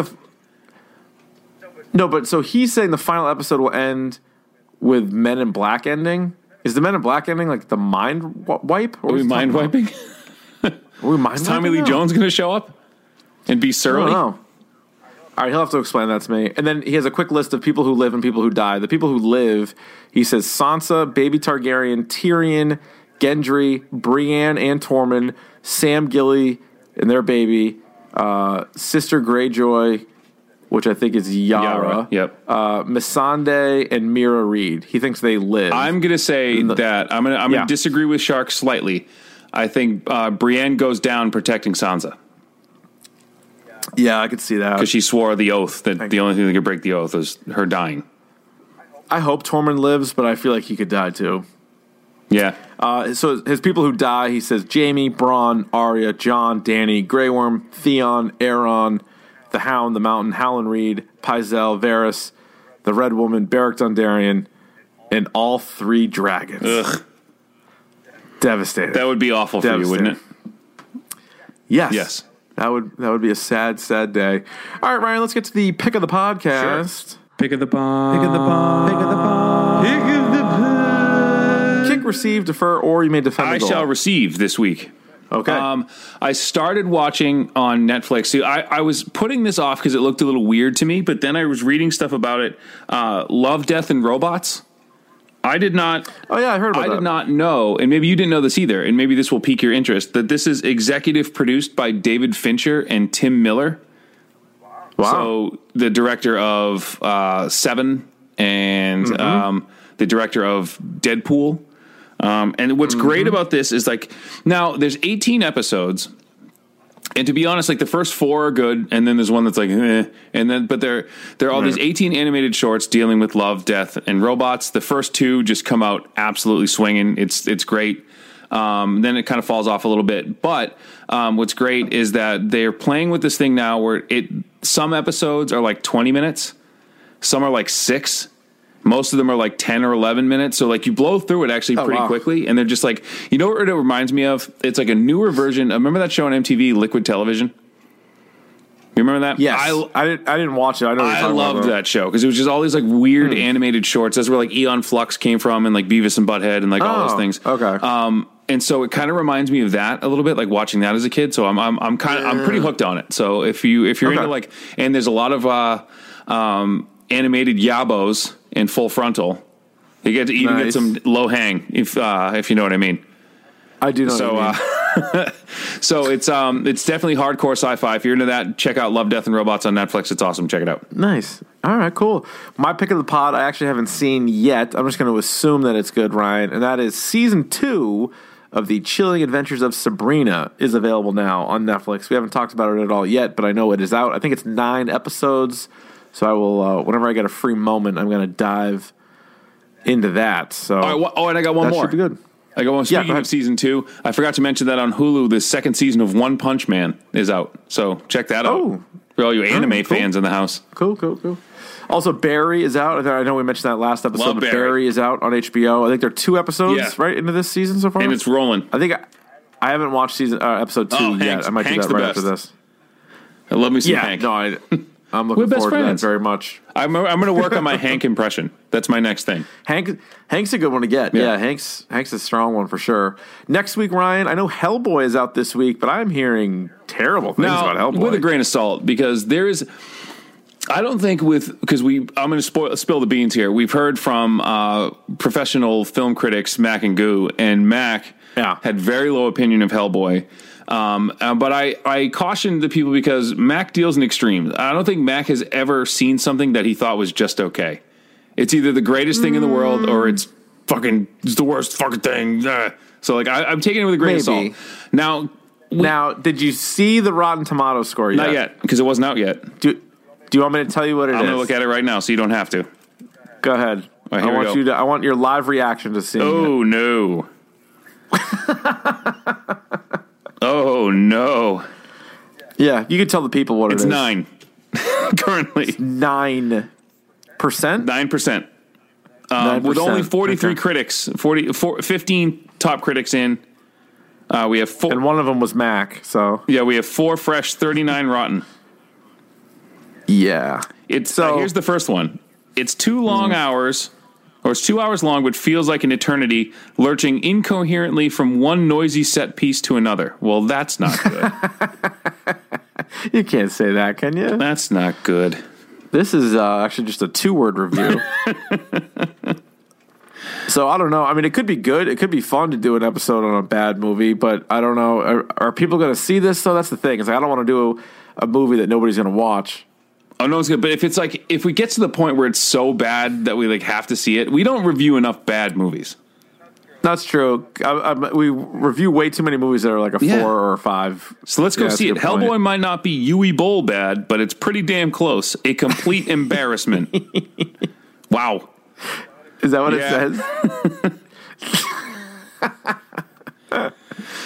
No, but so he's saying the final episode will end with Men in Black ending. Is the Men in Black ending like the mind wipe? Are we mind wiping? Is Tommy Lee Jones going to show up and be surly? I don't know. All right, he'll have to explain that to me. And then he has a quick list of people who live and people who die. The people who live, he says Sansa, Baby Targaryen, Tyrion, Gendry, Brienne and Tormund, Sam Gilly and their baby, Sister Greyjoy, which I think is Yara. Yep. Missandei and Mira Reed. He thinks they live. I'm going to say that I'm going to disagree with Shark slightly. I think Brienne goes down protecting Sansa. Yeah, I could see that. Because she swore the oath that the only thing that could break the oath is her dying. I hope Tormund lives, but I feel like he could die too. Yeah. So his people who die, he says Jaime, Bronn, Arya, Jon, Dany, Grey Worm, Theon, Aeron, the Hound, the Mountain, Howland Reed, Pycelle, Varys, the Red Woman, Beric Dondarrion, and all 3 dragons. Ugh. Devastating. That would be awful for you, wouldn't it? Yes. Yes. That would be a sad, sad day. All right, Ryan, let's get to the pick of the podcast. Sure. Pick of the pod. Pick of the pod. Pick of the pod. Pick of the pod. Kick, receive, defer, or you may defend the goal. I shall receive this week. Okay. I started watching on Netflix. See, I was putting this off because it looked a little weird to me, but then I was reading stuff about it. Love, Death, and Robots. I did not. Oh yeah, I heard about that. I did not know, and maybe you didn't know this either, and maybe this will pique your interest, that this is executive produced by David Fincher and Tim Miller. Wow. So the director of Seven and the director of Deadpool. And what's great about this is like, now there's 18 episodes. And to be honest, like the first 4 are good, and then there's one that's like, and then but there are all these 18 animated shorts dealing with love, death, and robots. The first 2 just come out absolutely swinging. It's great. Then it kind of falls off a little bit, but what's great is that they're playing with this thing now where some episodes are like 20 minutes, some are like 6. Most of them are like 10 or 11 minutes. So like you blow through it actually pretty quickly. And they're just like, you know what it reminds me of? It's like a newer version. Remember that show on MTV, Liquid Television? You remember that? Yes. I didn't watch it. I loved that show because it was just all these like weird animated shorts. That's where like Aeon Flux came from and like Beavis and Butthead and like all those things. Okay. And so it kind of reminds me of that a little bit, like watching that as a kid. So I'm pretty hooked on it. So if you're into like, and there's a lot of animated yabos in Full Frontal. You get to even get some low hang if you know what I mean. I do know what you mean. So it's definitely hardcore sci-fi. If you're into that, check out Love, Death, and Robots on Netflix. It's awesome. Check it out. Nice. All right, cool. My pick of the pod I actually haven't seen yet. I'm just going to assume that it's good, Ryan, and that is season 2 of The Chilling Adventures of Sabrina is available now on Netflix. We haven't talked about it at all yet, but I know it is out. I think it's 9 episodes. So I will, whenever I get a free moment, I'm going to dive into that. So, and I got one more. That should be good. I got one. Speaking of season 2, I forgot to mention that on Hulu, the second season of One Punch Man is out. So check that out for all you anime fans in the house. Cool. Also, Barry is out. I know we mentioned that last episode, but Barry is out on HBO. I think there are 2 episodes right into this season so far, and it's rolling. I think I haven't watched episode 2 yet. I might do that right after this. I love me some Hank. No, I'm looking forward to that very much. I'm going to work on my Hank impression. That's my next thing. Hank's a good one to get. Yeah, Hank's a strong one for sure. Next week, Ryan, I know Hellboy is out this week, but I'm hearing terrible things about Hellboy. With a grain of salt, because there is... I don't think I'm going to spill the beans here. We've heard from professional film critics, Mac and Goo, and Mac had very low opinion of Hellboy. But I cautioned the people because Mac deals in extremes. I don't think Mac has ever seen something that he thought was just okay. It's either the greatest thing in the world or it's the worst fucking thing. So like I'm taking it with a grain of salt. Now, did you see the Rotten Tomatoes score yet? Not yet, because it wasn't out yet. Do you want me to tell you what it is? I'm going to look at it right now, so you don't have to. Go ahead. Right, I want your live reaction to seeing it. Oh, no. Oh, no. Yeah, you can tell the people what it is. It's 9. Currently. It's 9%? 9%. With only 43 critics, 15 top critics in. We have 4. And one of them was Mac, so. Yeah, we have 4 fresh, 39 rotten. Yeah. Here's the first one. It's 2 long hours, or it's 2 hours long, but feels like an eternity, lurching incoherently from one noisy set piece to another. Well, that's not good. You can't say that, can you? That's not good. This is actually just a 2-word review. So I don't know. I mean, it could be good. It could be fun to do an episode on a bad movie, but I don't know. Are people going to see this? So that's the thing. Is I don't want to do a movie that nobody's going to watch. Oh, no, it's good. But if we get to the point where it's so bad that we like have to see it, we don't review enough bad movies. That's true. We review way too many movies that are like a 4 or a 5. So let's go see it. Hellboy might not be Yui Bowl bad, but it's pretty damn close. A complete embarrassment. Wow. Is that what it says?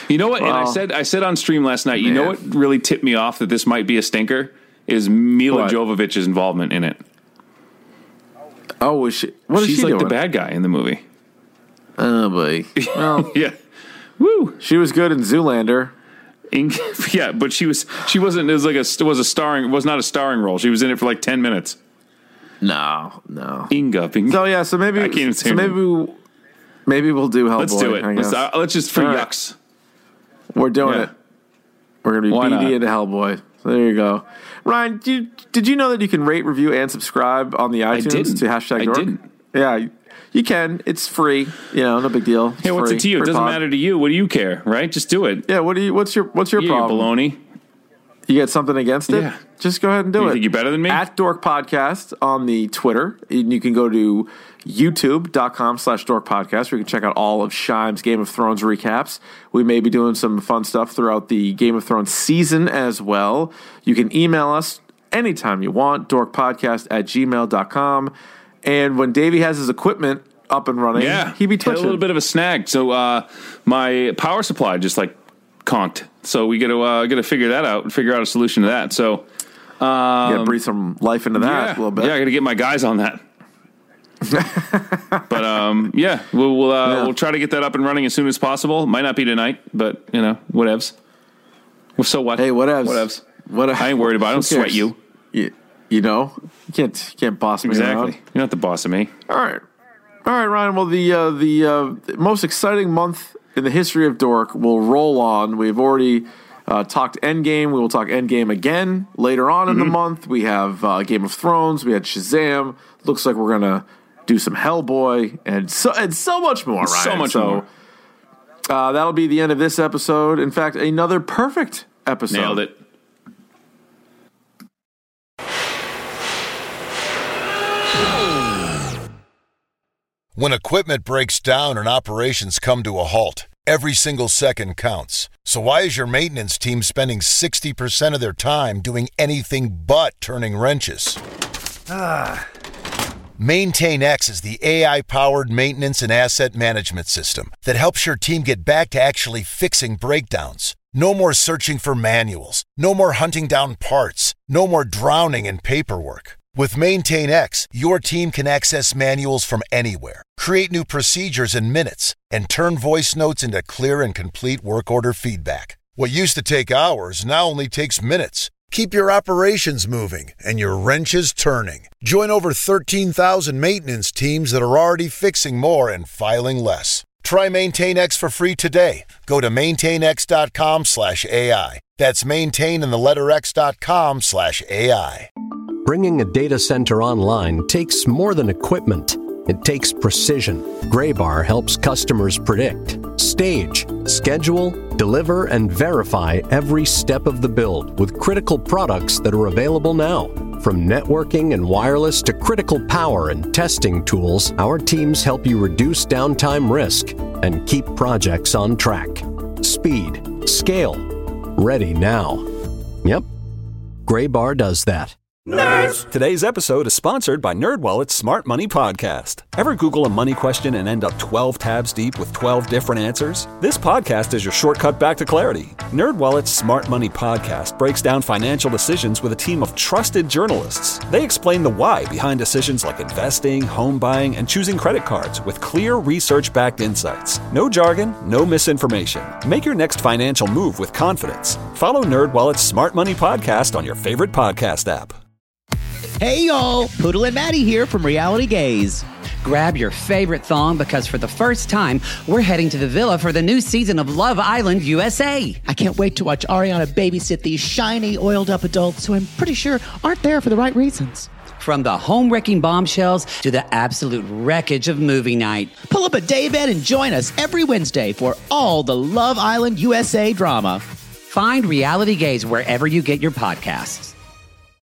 You know what? And I said on stream last night, you know what really tipped me off that this might be a stinker is Mila Jovovich's involvement in it. Oh, what is she like doing? The bad guy in the movie. Oh boy. Well, yeah. Woo. She was good in Zoolander. Yeah, but she wasn't. It was not a starring role. She was in it for like 10 minutes. No. Inga. So maybe I can't even say maybe we'll do Hellboy. Let's do it. Let's just for yucks. We're doing it. We're gonna be BD into Hellboy. So there you go. Ryan, did you know that you can rate, review, and subscribe on the iTunes to #Dork? I didn't. Yeah, you can. It's free. No big deal. Hey, what's it to you? It doesn't matter to you. What do you care, right? Just do it. Yeah. What's your problem? Baloney. You got something against it? Yeah. Just go ahead and do it. You think you're better than me? At Dork Podcast on the Twitter. And you can go to youtube.com/Dork Podcast where you can check out all of Shime's Game of Thrones recaps. We may be doing some fun stuff throughout the Game of Thrones season as well. You can email us anytime you want, dorkpodcast@gmail.com. And when Davey has his equipment up and running, he be twitching. A little bit of a snag. So my power supply just conked. So we got to figure that out and figure out a solution to that. So got to breathe some life into that a little bit. Yeah, I got to get my guys on that. But we'll try to get that up and running as soon as possible. Might not be tonight, but whatevs. Well, so what? Hey, whatevs. I ain't worried about it. I don't sweat you. You can't boss me around. You're not the boss of me. All right, Ryan. Well, the most exciting month in the history of Dork will roll on. We've already talked Endgame. We will talk Endgame again later on in the month. We have Game of Thrones. We had Shazam. Looks like we're gonna do some Hellboy and so much more. Ryan. So much more. That'll be the end of this episode. In fact, another perfect episode. Nailed it. When equipment breaks down and operations come to a halt, every single second counts. So why is your maintenance team spending 60% of their time doing anything but turning wrenches? MaintainX is the AI-powered maintenance and asset management system that helps your team get back to actually fixing breakdowns. No more searching for manuals. No more hunting down parts. No more drowning in paperwork. With MaintainX, your team can access manuals from anywhere, create new procedures in minutes, and turn voice notes into clear and complete work order feedback. What used to take hours now only takes minutes. Keep your operations moving and your wrenches turning. Join over 13,000 maintenance teams that are already fixing more and filing less. Try MaintainX for free today. Go to maintainx.com/AI. That's maintain and the letter x.com/AI. Bringing a data center online takes more than equipment. It takes precision. Graybar helps customers predict, stage, schedule, deliver, and verify every step of the build with critical products that are available now. From networking and wireless to critical power and testing tools, our teams help you reduce downtime risk and keep projects on track. Speed, scale, ready now. Yep, Graybar does that. Nerds! Today's episode is sponsored by NerdWallet's Smart Money Podcast. Ever Google a money question and end up 12 tabs deep with 12 different answers? This podcast is your shortcut back to clarity. NerdWallet's Smart Money Podcast breaks down financial decisions with a team of trusted journalists. They explain the why behind decisions like investing, home buying, and choosing credit cards with clear research-backed insights. No jargon, no misinformation. Make your next financial move with confidence. Follow NerdWallet's Smart Money Podcast on your favorite podcast app. Hey y'all, Poodle and Maddie here from Reality Gaze. Grab your favorite thong because for the first time, we're heading to the villa for the new season of Love Island USA. I can't wait to watch Ariana babysit these shiny, oiled-up adults who I'm pretty sure aren't there for the right reasons. From the home-wrecking bombshells to the absolute wreckage of movie night. Pull up a daybed and join us every Wednesday for all the Love Island USA drama. Find Reality Gaze wherever you get your podcasts.